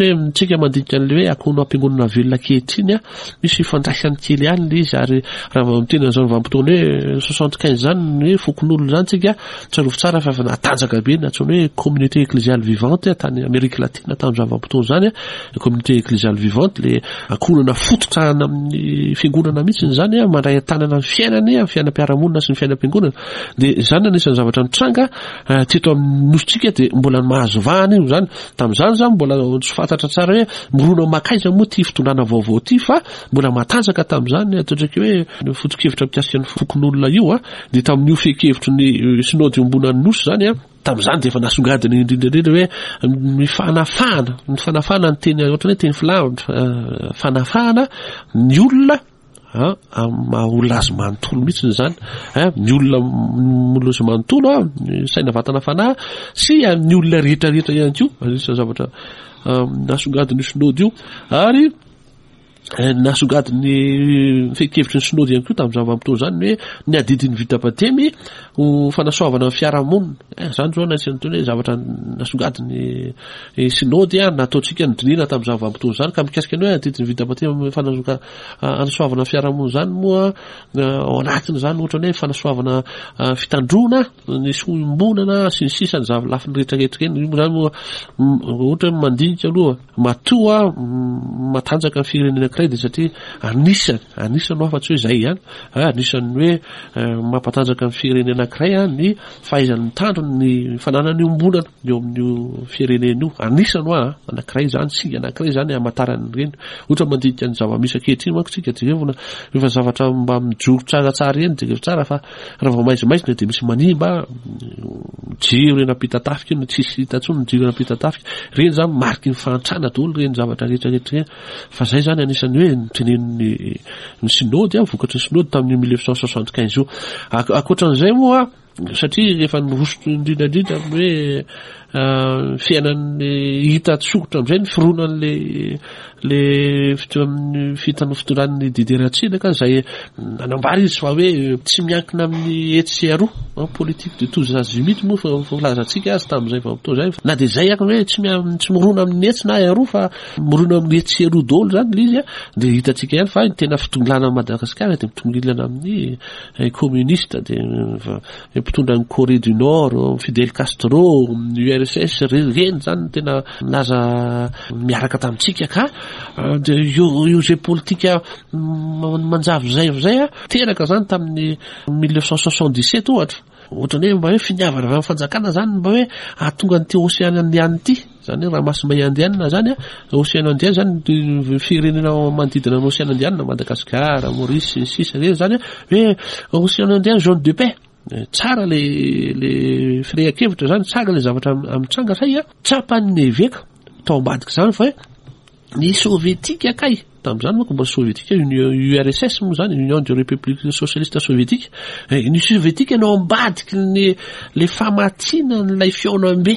hoe tsika mandinika an'le hoe akono ampiangonana velona kehitriny a misy fifandraisany kely ihany le izy ary raha mitena zao vanim-potoana hoe 75 zany hoe fokon'olona zany tsika tsarovo tsara fa natanjaka be natsony hoe communauté ecclésiale vivante tany Amérique latine tamin'izao vanim-potoana zany a communauté ecclésiale vivante le akonana fototrahana amin'ny fiangonana mihitsy zany a mandray tanana ny fiainany amin'ny fiainam-piarahamonina sy ny fiainam-piangonana de zany anisan'ny zavatra nitranga teto amin'ny nositsika de mbola mahazo vahana io zany tamin'izany zany mbola tsy fantatra tsara hoe mirona makaiza moa ty fitondrana vaovao ty fa mbola matanjaka tamin'izany ataotraka hoe foto-kevitra mpiasian'ny fokon'olona io a de tamin'io fekevitry ny synody ombonan'ny nosy zany a tamin'izany de efa nasongadiny indrindrandrindra hoe mifanafana ny teny ohatrany hoe teny filavitra fanafana ny olona olona azy manontolo mihitsy zany ny olona molona azy manontolo saina vatana fanahy sy ny olona rehetrarehetra ihany ko anisany zavatra nasongadiny synody io ary nasongadiny fekevitry ny synody ihany koa tamin'izao vanim-potoana zany hoe ny adidiny vita-patemy ho fanasoavana ny fiarahamonina zany zao naisany hoe zavatra nasongadiny synody nataotsika nydrinina tamin'izao vanim-potoana zany ka mikasika ny hoe adidiny vita-patemy fanasoavana fiarahamonina zany moa ao anatiny zany ohatra hoe fanasoavana fitandrona ny sombonana sy ny sisa ny zavalafiny rehetrarehetra eny zany moa ohatra hoe mandinika aloha matoa matanjaka ny firenena de satria anisany afa-tsy hoe zay ihany anisany hoe mampatanjaka ny firenena anankiray ny fahaizany mitandro ny fananany ombonana eo amin'io firenena io anisany anankiray zany singa anankiray zany amatarany reny ohatra mandinika ny zava-misy ankehitriny manko tsika jerevina efa zavatra mba mijoro tsaratsara eny jerevy tsara fa raha vao maizimaizina de misy manimba jiro ena pitatafika eny tsisy hitantsony jiro ena pitatafika reny zany mariky ny fantrana daholo reny zavatra rehetrarehetra reny fa zay zany anisany hoe nitenen'ny synody vokatry ny synody tamin'ny 1975 io akoatran'izay moa satria efa nirosotro indrindrandrindra hoe fiainan'ny hita tsokotra am'izay ny fironan'le fitany fitondran'ny dideratsiraka zay nanambary izy fa hoe tsy miankina amin'ny ECRO politique de tous azimuts moa filazantsika azy tamin'izay vanim-potoana zay na de zay ako hoe tsy mirona amin'ny etsy na aro fa mirona amin'ny ECRO daholo zany le izy de hitatsika ihany fa tena fitonglana Madagasikara de mitongilana amin'ny communiste de mpitondra ny Corée du Nord Fidel Castro URSS reny zany tena laza miaraka tamintsika ka de io zay politika manjavy zay teraka zany tamin'ny 1977 ohatrany hoe mba hoe finiavana avy amin'ny fanjakana zany mba hoe atonga nyty Océane Indiana ity zany hoe raha masimay Indiana zany Océane Indiana zany firenena manodidina ny Océane Indiana Madagasikara Maurice sisa reny zany hoe Océane Indiana zone de paix tsara le fireha-kevitra zany tsara le zavatra amitranga say tsapan'ny eveka tao ambadika zany fa hoe ny sovietika kay tamin'izany manko mbola sovietika URSS moa zany Union de République Socialiste Soviétique ny sovietika nao ambadiky le famatsiana n'ilay fiaonam-be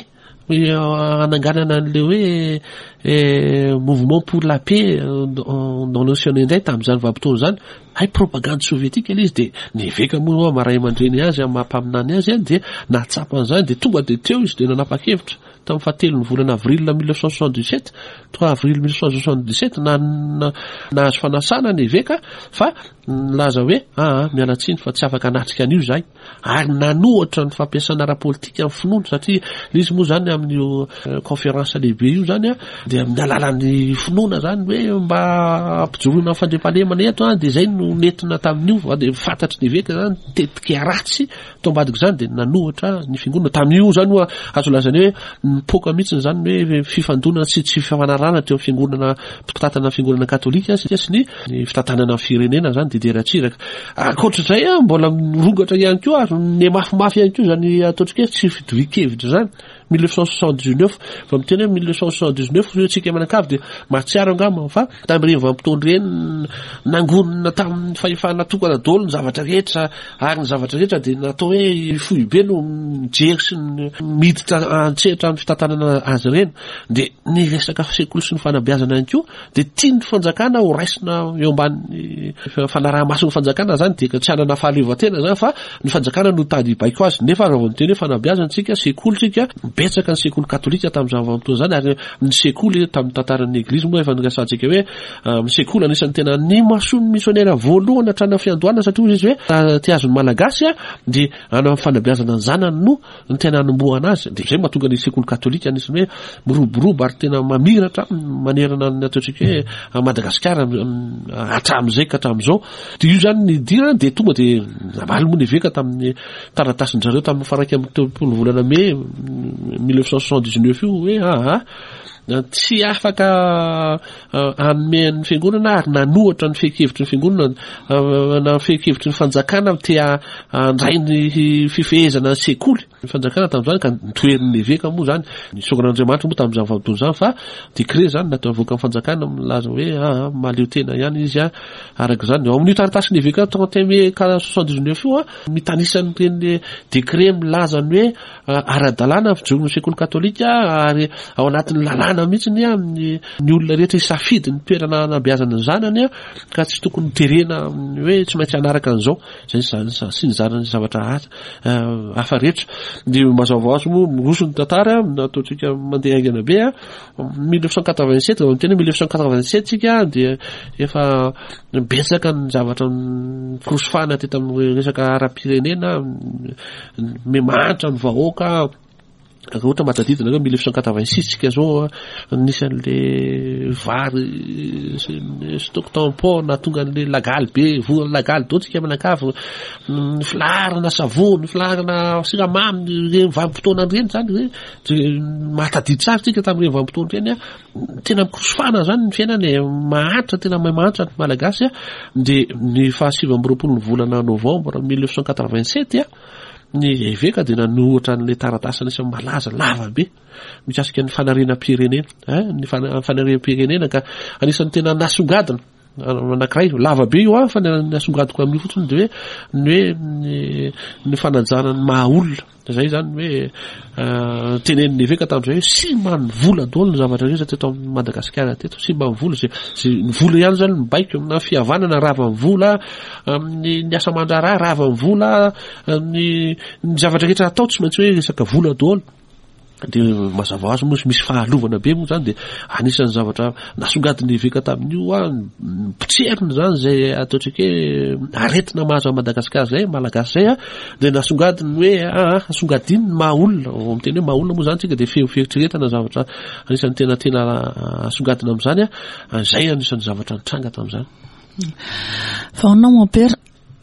ananganana an'le hoe mouvement pour la paix dans l'Océan Indien tamin'izany vanim-potoana zany propagande soviétique ilay izy de neveka moa maray aman-dreny azy mampaminany azy de natsapan'izany de tonga de teo izy de nanapa-kevitra tamin'ny fahatelon'ny volana avril 1977 3 avril 1977 nahazo fanasana neveka fa laza hoe mialatsiny fa tsy afaka anatrika an'io zay ary nanohatra ny fampiasana ara-politika amin'ny finoana satria izy moa zany amin'io conférence lehibe io zany de amin'ny alalan'ny finoana zany hoe mba ampijoroana amin'ny fandriampahalemana eto de zay no nentina tamin'io de fantatry neveka zany tetika ratsy to ambadika zany de nanohatra ny fiangonana tamin'io zany azo lazany hoe mipoka mihitsy zany hoe fifandonana sy tsy fifanarana teo amin'ny fiangonana mpitatana ny fiangonana katolika sy ny fitatanana amin'ny firenena zany dideratsiraka akoatr'izay mbola mirongatra ihany koa ny mafimafy ihany koa zany ataotrika tsy fitovin-kevitra zany 1979 fa miteny hoe 1979 tsika manakavy de mahatsiaro angamba fa tamin'ireny vanim-potoana ireny nangonina tamin'ny fahefana tokana daholo ny zavatra rehetra ary ny zavatra rehetra de natao hoe fohibe no mijery sy miditra antsehatra amin'ny fitatanana azy ireny de ny resaka sekoly sy ny fanabeazana ihany koa de tia ny fanjakana ho raisina eo ambany fanaraha-maso ny fanjakana zany de tsy anana fahaleovan-tena zany fa ny fanjakana no tady baiko azy nefa raha vao miteny hoe fanabeazana tsika sekoly tsika betsaka ny sekoly katolika tamin'izany vanim-potoana zany ary ny sekoly tamin'ny tantaran'ny eglizy moa efa nirasantsika hoe ny sekoly anisan'ny tena ny masony missionnaire voalohany hatrana fiandohana satria izy hoe ty azony malagasy dia ana fanabeazana ny zanany no ny tena hanombohana azy dia zay mahatonga ny sekoly katolika anisany hoe miroborobo ary tena mamiratra manerana ny ataontsika hoe Madagasikara hatramin'izay ka hatramin'izao dia io zany ny dira dia tonga dia namaly moa neveka tamin'ny taratasin-jareo tamin'ny faraika amin'ny telopolo volana Mai 1979 io hoe tsy afaka anomehan'ny fiangonana ary nanohatra ny fehikevitry ny fiangonana na fehikevitry ny fanjakana tia andray ny fifehezana sekoly ny fanjakana tamin'izany ka nitoerin'ny eveka moa zany nisokan'Andriamanitra moa tamin'izany vanim-potoana zany fa décret zany natao avoaka amin'ny fanjakana milaza hoe maleo tena ihany izy araka izany ao amin'ny taratasin'ny eveka 31 mai 79 io mitanisan'ny reny décret milaza ny hoe ara-dalàna fijoroana sekoly katolika ary ao anatin'ny lalàna mihitsy ny olona rehetra isafidy ny toerana nabeazana ny zanany ka tsy tokony terena hoe tsy maintsy anaraka an'izao zay sy ny zanany zavatra hafa rehetra dia mazava azy moa miroso ny tantara ataontsika mandeha aingana be 1987 tena 1987 tsika dia efa betsaka ny zavatra prosofana teto amin'ny resaka ara-pirenena memanitra ny vahoaka ohatra matadidina hoe 1986 tsika zao nisan'le vary stock-tampo na tonga an'le lagaly be voana lagaly dao tsika manakafo ny filarana savony filarana siramamy vanim-potoana reny zany matadidy tsara tsika tamin'ireny vanim-potoana reny tena mikrosofana zany ny fiainana mahantra tena mahantra ny malagasy dia ny 27 volana novembre 1987 ny eveka dia nanohatra n'le taratasy isan'ny malaza lava be mikasika ny fanariana-pirenena ny fanariana-pirenena ka anisan'ny tena nasongadina anankiray lava be io fa nasongadiko amin'io fotsiny dia hoe ny fanajana ny maha olona zay zany hoe tenen'ny eveka tamin'izay hoe sy mba ny vola daholo ny zavatra rehetra teto amin'ny Madagasikara teto sy mba ny vola zay ny vola ihany zany mibaiko na fihavanana rava ny vola ny asa mandrara rava ny vola ny zavatra rehetra atao tsy maintsy hoe resaka vola daholo dia mazava azy moa misy fahalovana be moa zany dia anisan'ny zavatra nasongadiny eveka tamin'io potseriny zany zay ataontsika hoe aretina mahazo a Madagasikara zay malagasy zay dia nasongadiny hoe asongadiny ny maha olona miteny hoe maha olona moa zany tsika dia feritreretana zavatra anisan'ny tena asongadina amin'izany zay anisan'ny zavatra nitranga tamin'izany fa onao mon père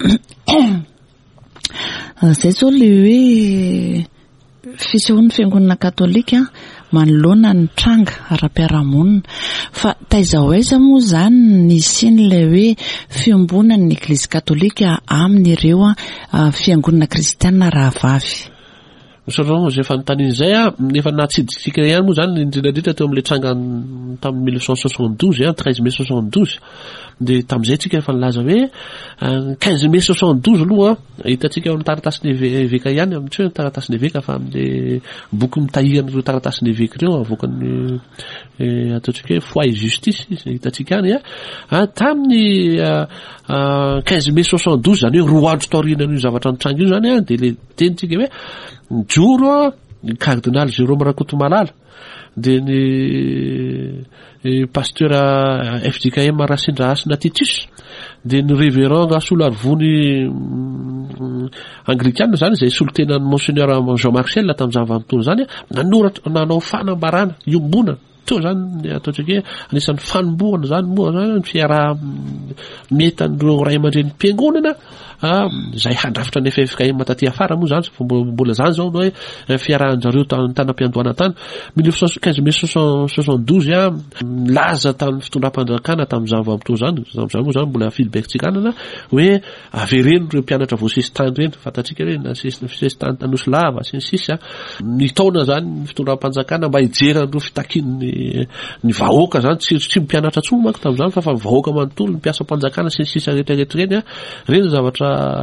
zay zao le hoe fisehoan'ny fiangonana katolika manoloana ny tranga ara-piarahamonina fa taiza ho aiza moa zany ny sin'ilay hoe fiombonan'ny eglizy katolika amin'ireo fiangonana kristianina rahavavy misaotra zay fanontanian'izay nefa natsiditsika ihany moa zany indrindrandrindra teo amin'le tranga tamin'ny 1972 13 mai 72 dia tamin'izay tsika efa nilaza hoe 15 mai 72 aloha hitantsika eo amin'ny taratasin'ny eveka ihany amin'ny tsy hoe taratasin'ny eveka fa amin'le boky mitahiran'ireo taratasin'ny eveka ireo avoakan'ny ataontsika hoe foi et justice hitantsika any tamin'ny 15 mai 72 zany hoe roa andro taorianan'io zavatra nitranga io zany dia le tenytsika hoe nijoro ny cardinal Jérôme Rakotomalala dia ny pasteur FJKM Rasindra Asina Titus dia ny révérend Solarvony anglikana zany izay solontenan'ny monseigneur Jean Marcel tamin'izany vanim-potoana zany nanao fanambarana iombonana teo zany ataontsika hoe anisan'ny fanombohana zany moa zany ny fiaraha metan'ireo ray aman-dren'ny mpiangonana zay handrafitra ny FFKM taty afara moa zany mbola zany zao hoe fiarahan-jareo tanam-piandohana tany 15 mai 72 laza tamin'ny fitondram-panjakana tamin'izany vanim-potoana zany moa zany mbola feedback-tsikanana hoe avereny ireo mpianatra voasesitany reny fantatsika hoe nasesitany tanosy lava sy ny sisa ny taona zany ny fitondram-panjakana mba hijeran'ireo fitakin'ny ny vahoaka zany tsy mpianatra tsony manko tamin'izany fa vahoaka manontolo ny mpiasa mpanjakana sy ny sisa rehetrarehetra reny reny zavatra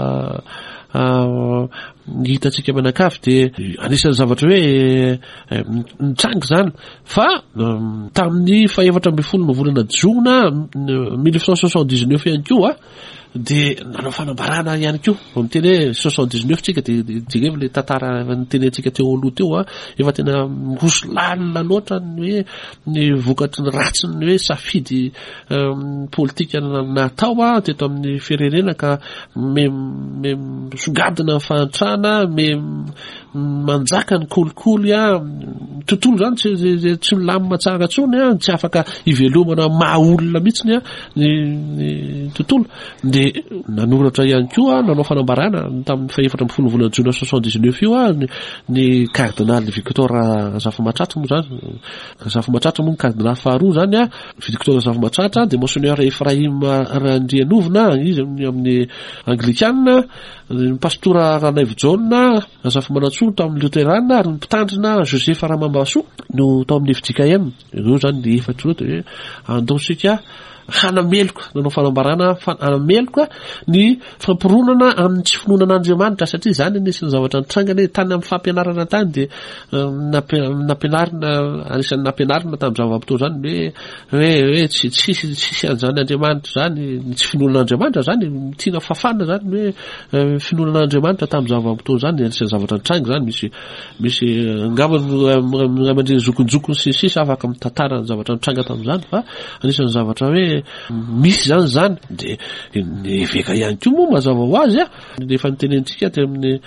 hitantsika manakafy dia anisan'ny zavatra hoe nitranga zany fa tamin'ny 17 volana Jona 1979 ihany koa dia nanao fanambarana ihany koa miteny hoe 79 tsika dia jerevy le tantara nitenentsika teo aloha teo efa tena roso lalina loatra ny hoe ny vokatry ny ratsy ny hoe safidy politika natao teto amin'ny firenena ka me sogadina fahantrana me manjaka ny kolikoly tontolo zany tsy milamina tsara tsony tsy afaka ivelomana mahaolona mihitsiny ny tontolo dia nanoratra ihany koa nanao fanambarana tamin'ny faefatra amby folo volana jona 79 io ny cardinal Victor Zafimatratra moa zany Zafimatratra moa ny cardinal faharoa zany Victor Zafimatratra dia monseigneur Ephraim Randrianovina izy amin'ny Anglicane ny pastora Ranaivo John Zafimanatsoa tao amin'ny Luterana ary ny mpitandrina Joseph Ramambaso no tao amin'ny FJKM ireo zany ny efatra dia andosika hanameloka nanao fanambarana hanameloka ny fampironana amin'ny tsy finoanan'Andriamanitra satria zany nisy zavatra nitrangana tany amin'ny fampianarana tany dia nampianarina anisan'ny nampianarina tamin'ny zava-potolo zany hoe tsy anjany Andriamanitra zany tsy finoanan'Andriamanitra zany tiana fafana zany hoe finoanan'Andriamanitra tamin'ny zava-potolo zany anisan'ny zavatra nitranga zany misy ngamba mandreny zokonjokony sisa afaka mitantara ny zavatra nitranga tamin'izany fa anisan'ny zavatra hoe misy zany dia ny veka ihany koa moa mazava ho azy efa nitenentsika teo amin'ny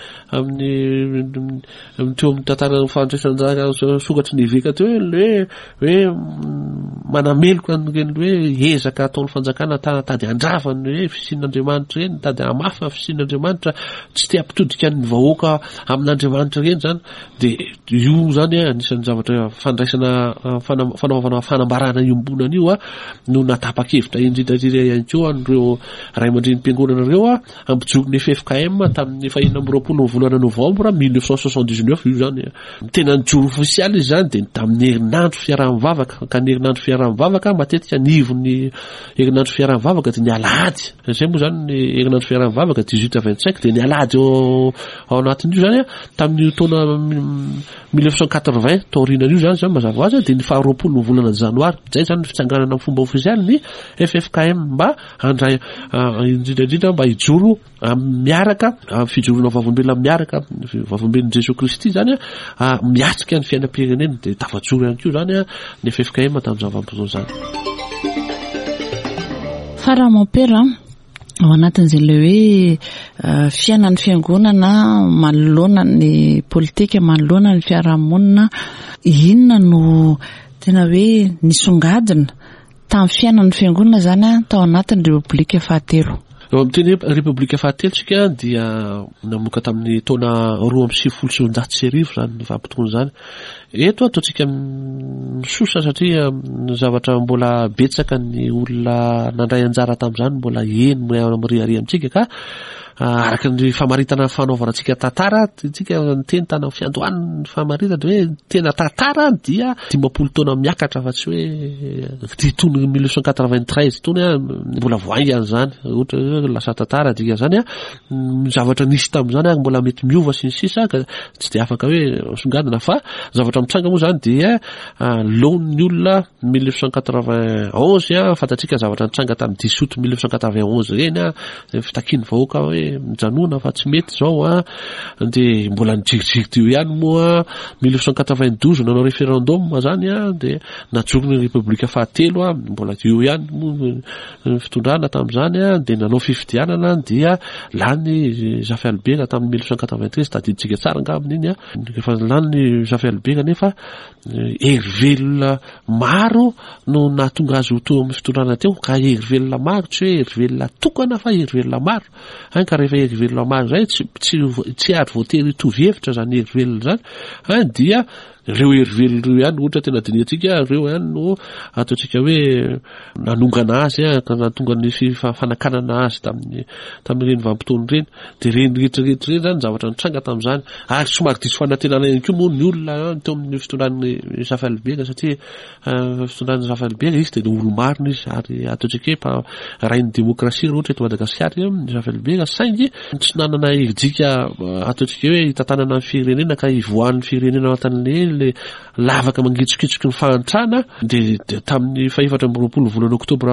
teo amin'ny tantara fandraisan-jaka sokatry ny veka teo hoe manameloka reny hoe ezaka ataon'ny fanjakana tady andravany hoe fisian'Andriamanitra reny tady hamafa fisian'Andriamanitra tsy te hampitodika ny vahoaka amin'Andriamanitra reny zany dia io zany anisan'ny zavatra fandraisana fanaovana fanambarana iombonana io no natapa-kevitra indrindra ihany koa an'ireo ray aman-dreny mpiangonana ireo ambijogony FFKM tamin'ny 20 volana novambra 1979 io zany tena nijoro ofisialy izy zany dia tamin'ny herinandro fiaraha-mivavaka ka ny herinandro fiaraha-mivavaka matetika nivon'ny herinandro fiaraha-mivavaka dia ny alahady zay moa zany ny herinandro fiaraha-mivavaka 18-25 dia ny alahady ao anatin'io zany tamin'ny taona 1980 taorianan'io zany mazava azy dia ny 20 volana janoary zay zany fitsanganana amin'ny fomba ofisialy ny FFKM mba handray indrindra mba hijoro miaraka fijoroana vavombelona miaraka vavombelon'i Jesoa Kristy zany miatsika ny fiainam-pirenena dia tafajoro ihany koa zany ny FFKM tamin'ny zava-potolo zany fa raha mampera ao anatin'izay le hoe fiainan'ny fiangonana manoloana ny politika manoloana ny fiarahamonina inona no tena hoe nisongadina tamin'ny fiainan'ny fiangonana zany tao anatin'ny Repoblika fahatelo eo amin'teny Repoblika fahatelo tsika dia namoaka tamin'ny taona 2019 zany ny vanim-potoana zany eto ataontsika misosa satria zavatra mbola betsaka ny olona nandray anjara tamin'izany mbola eny miriary amintsika ka araka ny famaritana fanaovanantsika tantara tsika nyteny tana fiandohan'ny famaritana dia hoe tena tantara dia 50 taona miakatra fa tsy hoe tony 1993 tony mbola voaingana zany ohatra hoe lasa tantara dika zany zavatra nisy tamin'izany mbola mety miova sy ny sisa ka tsy dia afaka hoe songadina fa zavatra mitranga moa zany dia loan'ny olona 1991 fantatsika zavatra nitranga tamin'ny 10 août 1991 reny fitakiany vahoaka hoe mijanona fa tsy mety zao dia mbola nijirijiry teo ihany moa 1992 nanao référendum zany dia najoro ny Repoblika fahatelo mbola eo ihany moa fitondrana tamin'izany dia nanao fifidianana dia lany Zafy Albera tamin'ny 1993 tadiditsika tsara nga amin'iny rehefa lany Zafy Albera nefa herivelona maro no nahatonga azy ho teo amin'ny fitondrana teo ka herivelona maro tsy hoe herivelona tokana fa herivelona maro ka rehefa herivelona maro zay tsy ary voatery tovhevitra zany herivelona zany dia ireo herivelona ireo ihany ohatra tena diniantsika ireo ihany no ataontsika hoe nanongana azy ka natonga ny fanakanana azy tamin'ireny vanim-potoana reny dia reny rehetrarehetra reny zany zavatra nitranga tamin'izany ary somary diso fanantenana ihany koa moa ny olona teo amin'ny fitondran'ny Zafy Albera satria fitondran'ny Zafy Albera izy dia olo marina izy ary ataontsika hoe rain'ny demokrasia ohatra eto Madagasikara Zafy Albera saingy tsy nanana ejika ataotsika hoe hitantanana ny firenena ka ivoan'ny firenena ao atan'le lavaka mangitsokitsiky ny fahantrana de tamin'ny 4 volana oktobra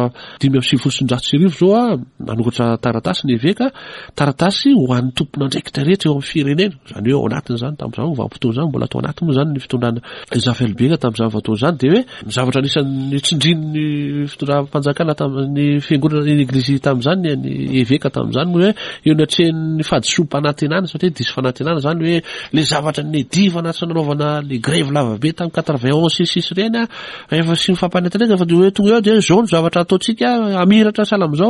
5 zao nanokatra taratasy ny eveka taratasy ho an'ny tompona andraikitra rehetra eo amin'ny firenena zany hoe ao anatiny zany tamin'izany vanim-potoana zany mbola atao anatiny moa zany ny fitondrana Zafelbeka tamin'izany fotoana zany de hoe zavatra anisan'ny tsindrin'ny fitondram-panjakana tamin'ny fiangonana ny eglizy tamin'izany ny eveka tamin'izany hoe eo ny atrehan'ny fahadisom-panantenana satria diso fanantenana zany hoe le zavatra ny divana sy nanaovana le grève lavabe tamin'ny 91 reny efa sy ny fampanentanena efa hoe tonga eo de zao ny zavatra ataotsika amiratra sahala am'izao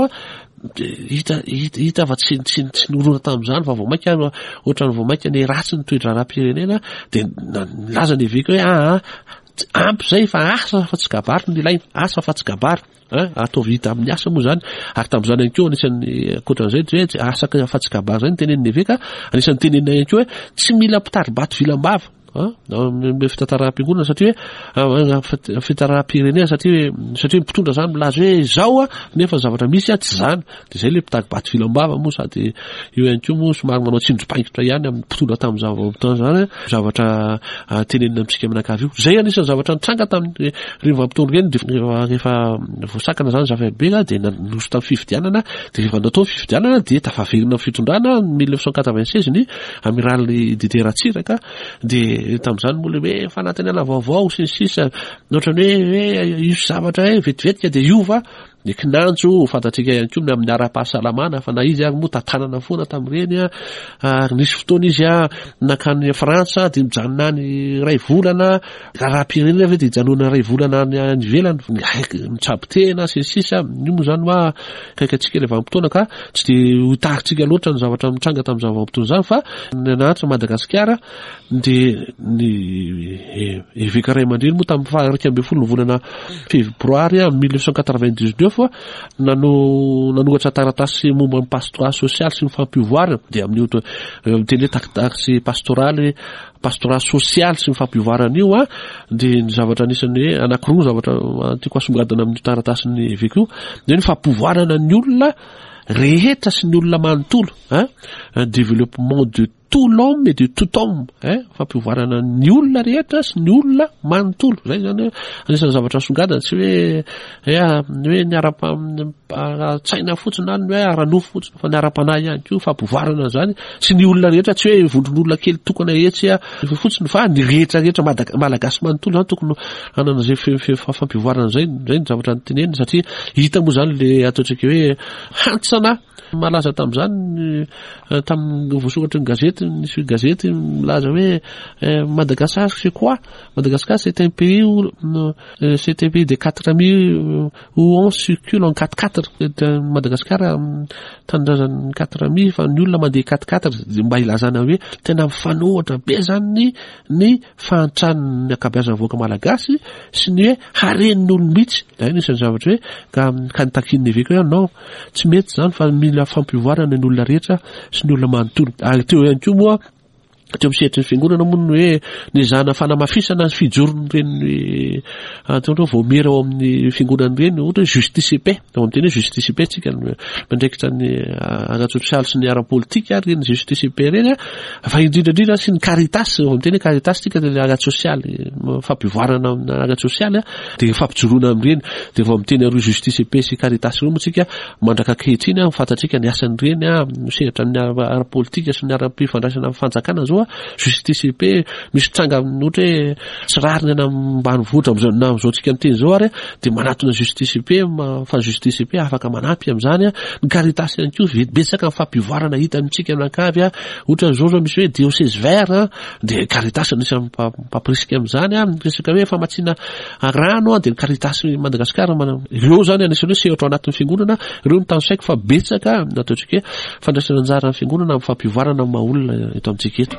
hita fa tsy norona tamin'izany fa vao mainka ohatrany vao mainka ny ratsy ny toedra raha-pirenena de laza ny eveka hoe ampy zay fa asa fa tsy gabary ny ilaina asa fa tsy gabary atao vita amin'ny asa moa zany ary tamin'izany ihany koa anisan'ny ankoatran'izay hoe asa fa tsy gabary zay ny tenenin'ny eveka anisan'ny tenenina ihany koa hoe tsy mila mpitary-bato vilam-bava fitataraham-piangonana satria hoe fitataraham-pirenena satria mpitondra zany milaza hoe zao nefa zavatra misy tsy zany de zay le mpitary-bato vilam-bava moa sady io ihany koa moa somary manao tsindrim-paingitra ihany amin'ny mpitondra tamin'izany vanim-potoana zany zavatra tenenina amitsika aminakavy io zay anisan'ny zavatra nitranga tamin'ny rivam-potoana reny de rehefa voasakana zany Zafelbeka de nanosy tamin'ny fifidianana de rehefa natao ny fifidianana de tafaverina fitondrana 1996 ny amiraly Didier Ratsiraka de tamin'izany moa le hoe fanantenana vaovao sy ny sisa ohatrany hoe io zavatra hoe vetivetika de iova de kinanjo fantatsika ihany koa amin'ny ara-pahasalamana fa na izy ary moa tantanana foana tamin'ireny ary nisy fotoana izy nakany Frantsa de mijanona ny ray volana raha-pirenena ve de hijanona ray volana ny ivelany mitsabotena sy ny sisa io moa zany hoa kaikatsika le vanim-potoana ka tsy de hotaritsika loatra ny zavatra mitranga tamin'izany vanim-potoana zany fa ny anatra Madagasikara de ny eveka ray aman-dreny moa tamin'ny 21 volana febroary 1999 nanokatra taratasy momba ny pastorat social sy ny fampiovoarana de amin'ny teny hoe takitaksy pastorat social sy ny fampiovoarana io de ny zavatra anisany hoe anankiroa zavatra tiako asongadana amin'ny taratasy ny eveka io de ny fampiovoarana ny olona rehetra sy ny olona manontolo développement de tout l'homme et de tout homme fampiovoarana ny olona rehetra sy ny olona manontolo zay zany anisan'ny zavatra songadana tsy hoe ny ara-tsaina fotsiny any hoe aranofo fotsiny fa ny ara-panahy ihany koa fampiovoarana zany sy ny olona rehetra tsy hoe vondron'olona kely tokana etsy fotsiny fa ny rehetra malagasy manontolo zany tokony anana zay fampiovoarana zay ny zavatra ny tenenina satria hita moa zany le ataotsika hoe hantsana malaza tamin'izany tamin'ny voasokatra ny gazety nisy gazety milaza hoe Madagascar c'est quoi Madagascar c'est un pays où c'est un pays de 4000 où on circule en 4x4 Madagascar tanindrazan'ny 4000 fa ny olona mandeha 4x4 mba ilazana hoe tena mifanohatra be zany ny fahantrany akabeazan'ny voaka malagasy sy ny hoe haren'ny olo mihitsy zay nisany zavatra hoe ka nitakin'ny eveka hoe non tsy mety zany fa mila fampiovoarana ny olona rehetra sy ny olona manontolo ary teo ihany koa moa teo misehatry ny fiangonana moa hoe ny zana fanamafisana ny fijorony reny ataonao voamera ao amin'ny fiangonana reny ohatra hoe justice paix ao amin'ny teny hoe justice paix tsika mandraikitra ny ara-tsosialy sy ny ara-politika ary ny justice paix reny fa indrindrandrindra sy ny caritas ao amin'ny teny hoe caritas tsika le ara-tsosialy fampivoarana amin'ny ara-tsosialy de fampijoroana amin'ireny de vao amin'ny teny aroa justice paix sy caritas reo moa tsika mandraka kehitriny fantatsika ny asany reny misehatra amin'ny ara-politika sy ny ara-pifandraisana fanjakana zao justice paix misy tranga ohatra hoe tsy rariny ana ambanivohitra am'izao tsika miteny zao ary de manatona justice paix fa justice paix afaka manampy am'izany ny caritas ihany koa betsaka ny fampivoarana hita amintsika anankavy ohatra zao misy hoe diocèse vert de caritas anisany mpapirisika am'izany resaka hoe famatsiana rano de ny caritas Madagasikara ireo zany anisany hoe sehatra ao anatin'ny fiangonana ireo ny tanysaiko fa betsaka nataotsika hoe fandraisana anjara ny fiangonana amin'ny fampivoarana maha-olona eto amintsika eto.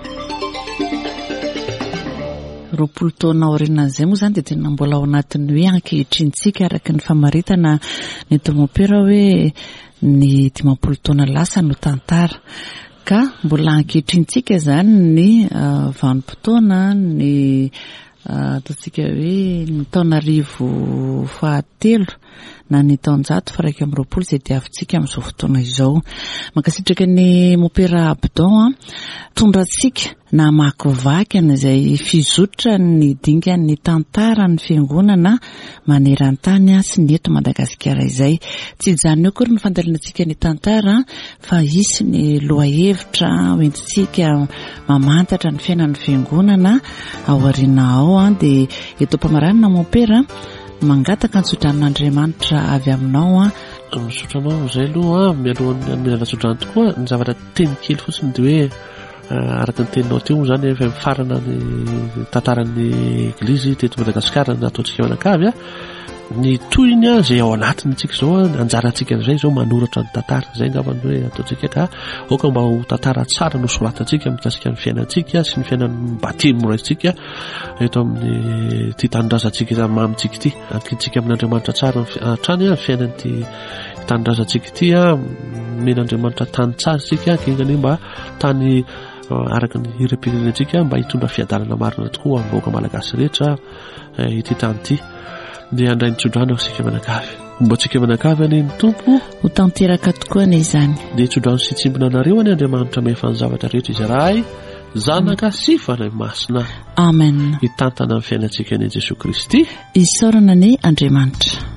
Roapolo taona aorianan'izay moa zany de tena mbola ao anatin'ny hoe ankehitrintsika araky ny famaritana ny tomopera hoe ny 10 taona lasa no tantara ka mbola ankehitrintsika zany ny vanim-potoana ny ataotsika hoe ny taona 2013 na ny taonjato fa 120 izay diavintsika amin'izao fotoana izao. Mankasitraka ny Mopera Abdon tondratsika na makivaky izay fizotra ny dinga ny tantara ny fiangonana maneran-tany sy ny eto Madagasikara izay. Tsy hijanona eo kory ny fandalinantsika ny tantara fa isy ny lohahevitra hoentintsika mamantatra ny fiainan'ny fiangonana ao aoriana ao dia eto Mpamaranina Mopera mangataka ny sodran'Andriamanitra avy aminao misotranao izay aloha mialohan'ny miala-tsodrano tokoa ny zavatra teny kely fotsiny dia hoe araka ny teninao teo zany efa mifarana ny tantaran'ny Eglizy teto Madagasikara nataontsika mianakavy ny tohiny izay ao anatiny tsika izao anjarantsika izay zao manoratra ny tantara izay ngavany hoe ataontsika ka oka mba ho tantara tsara no soratantsika mikasika ny fiainantsika sy ny fiainan'ny batimo raitsika eto amin'ny ty tanindrazantsika mamitsika ity ankitsika amin'Andriamanitra tsara hatrany fiainan'ity tanindrazantsika ity men'Andriamanitra tany tsara tsika kengany mba tany araka ny hirem-pirenentsika mba hitondra fiadanana marina tokoa amin'ny vahoaka malagasy rehetra ity tany ity dia andray nitsodrano sika manakavy mba tsika manakavy any ny tompo ho tanteraka tokoa ny izany dia tsodrano sy tsimbinanareo any Andriamanitra mefa ny zavatra rehetra izy rahay zanaka sy fanay masina amen hitantana amin'ny fiainantsika ny Jesosy Kristy isaorana ny Andriamanitra.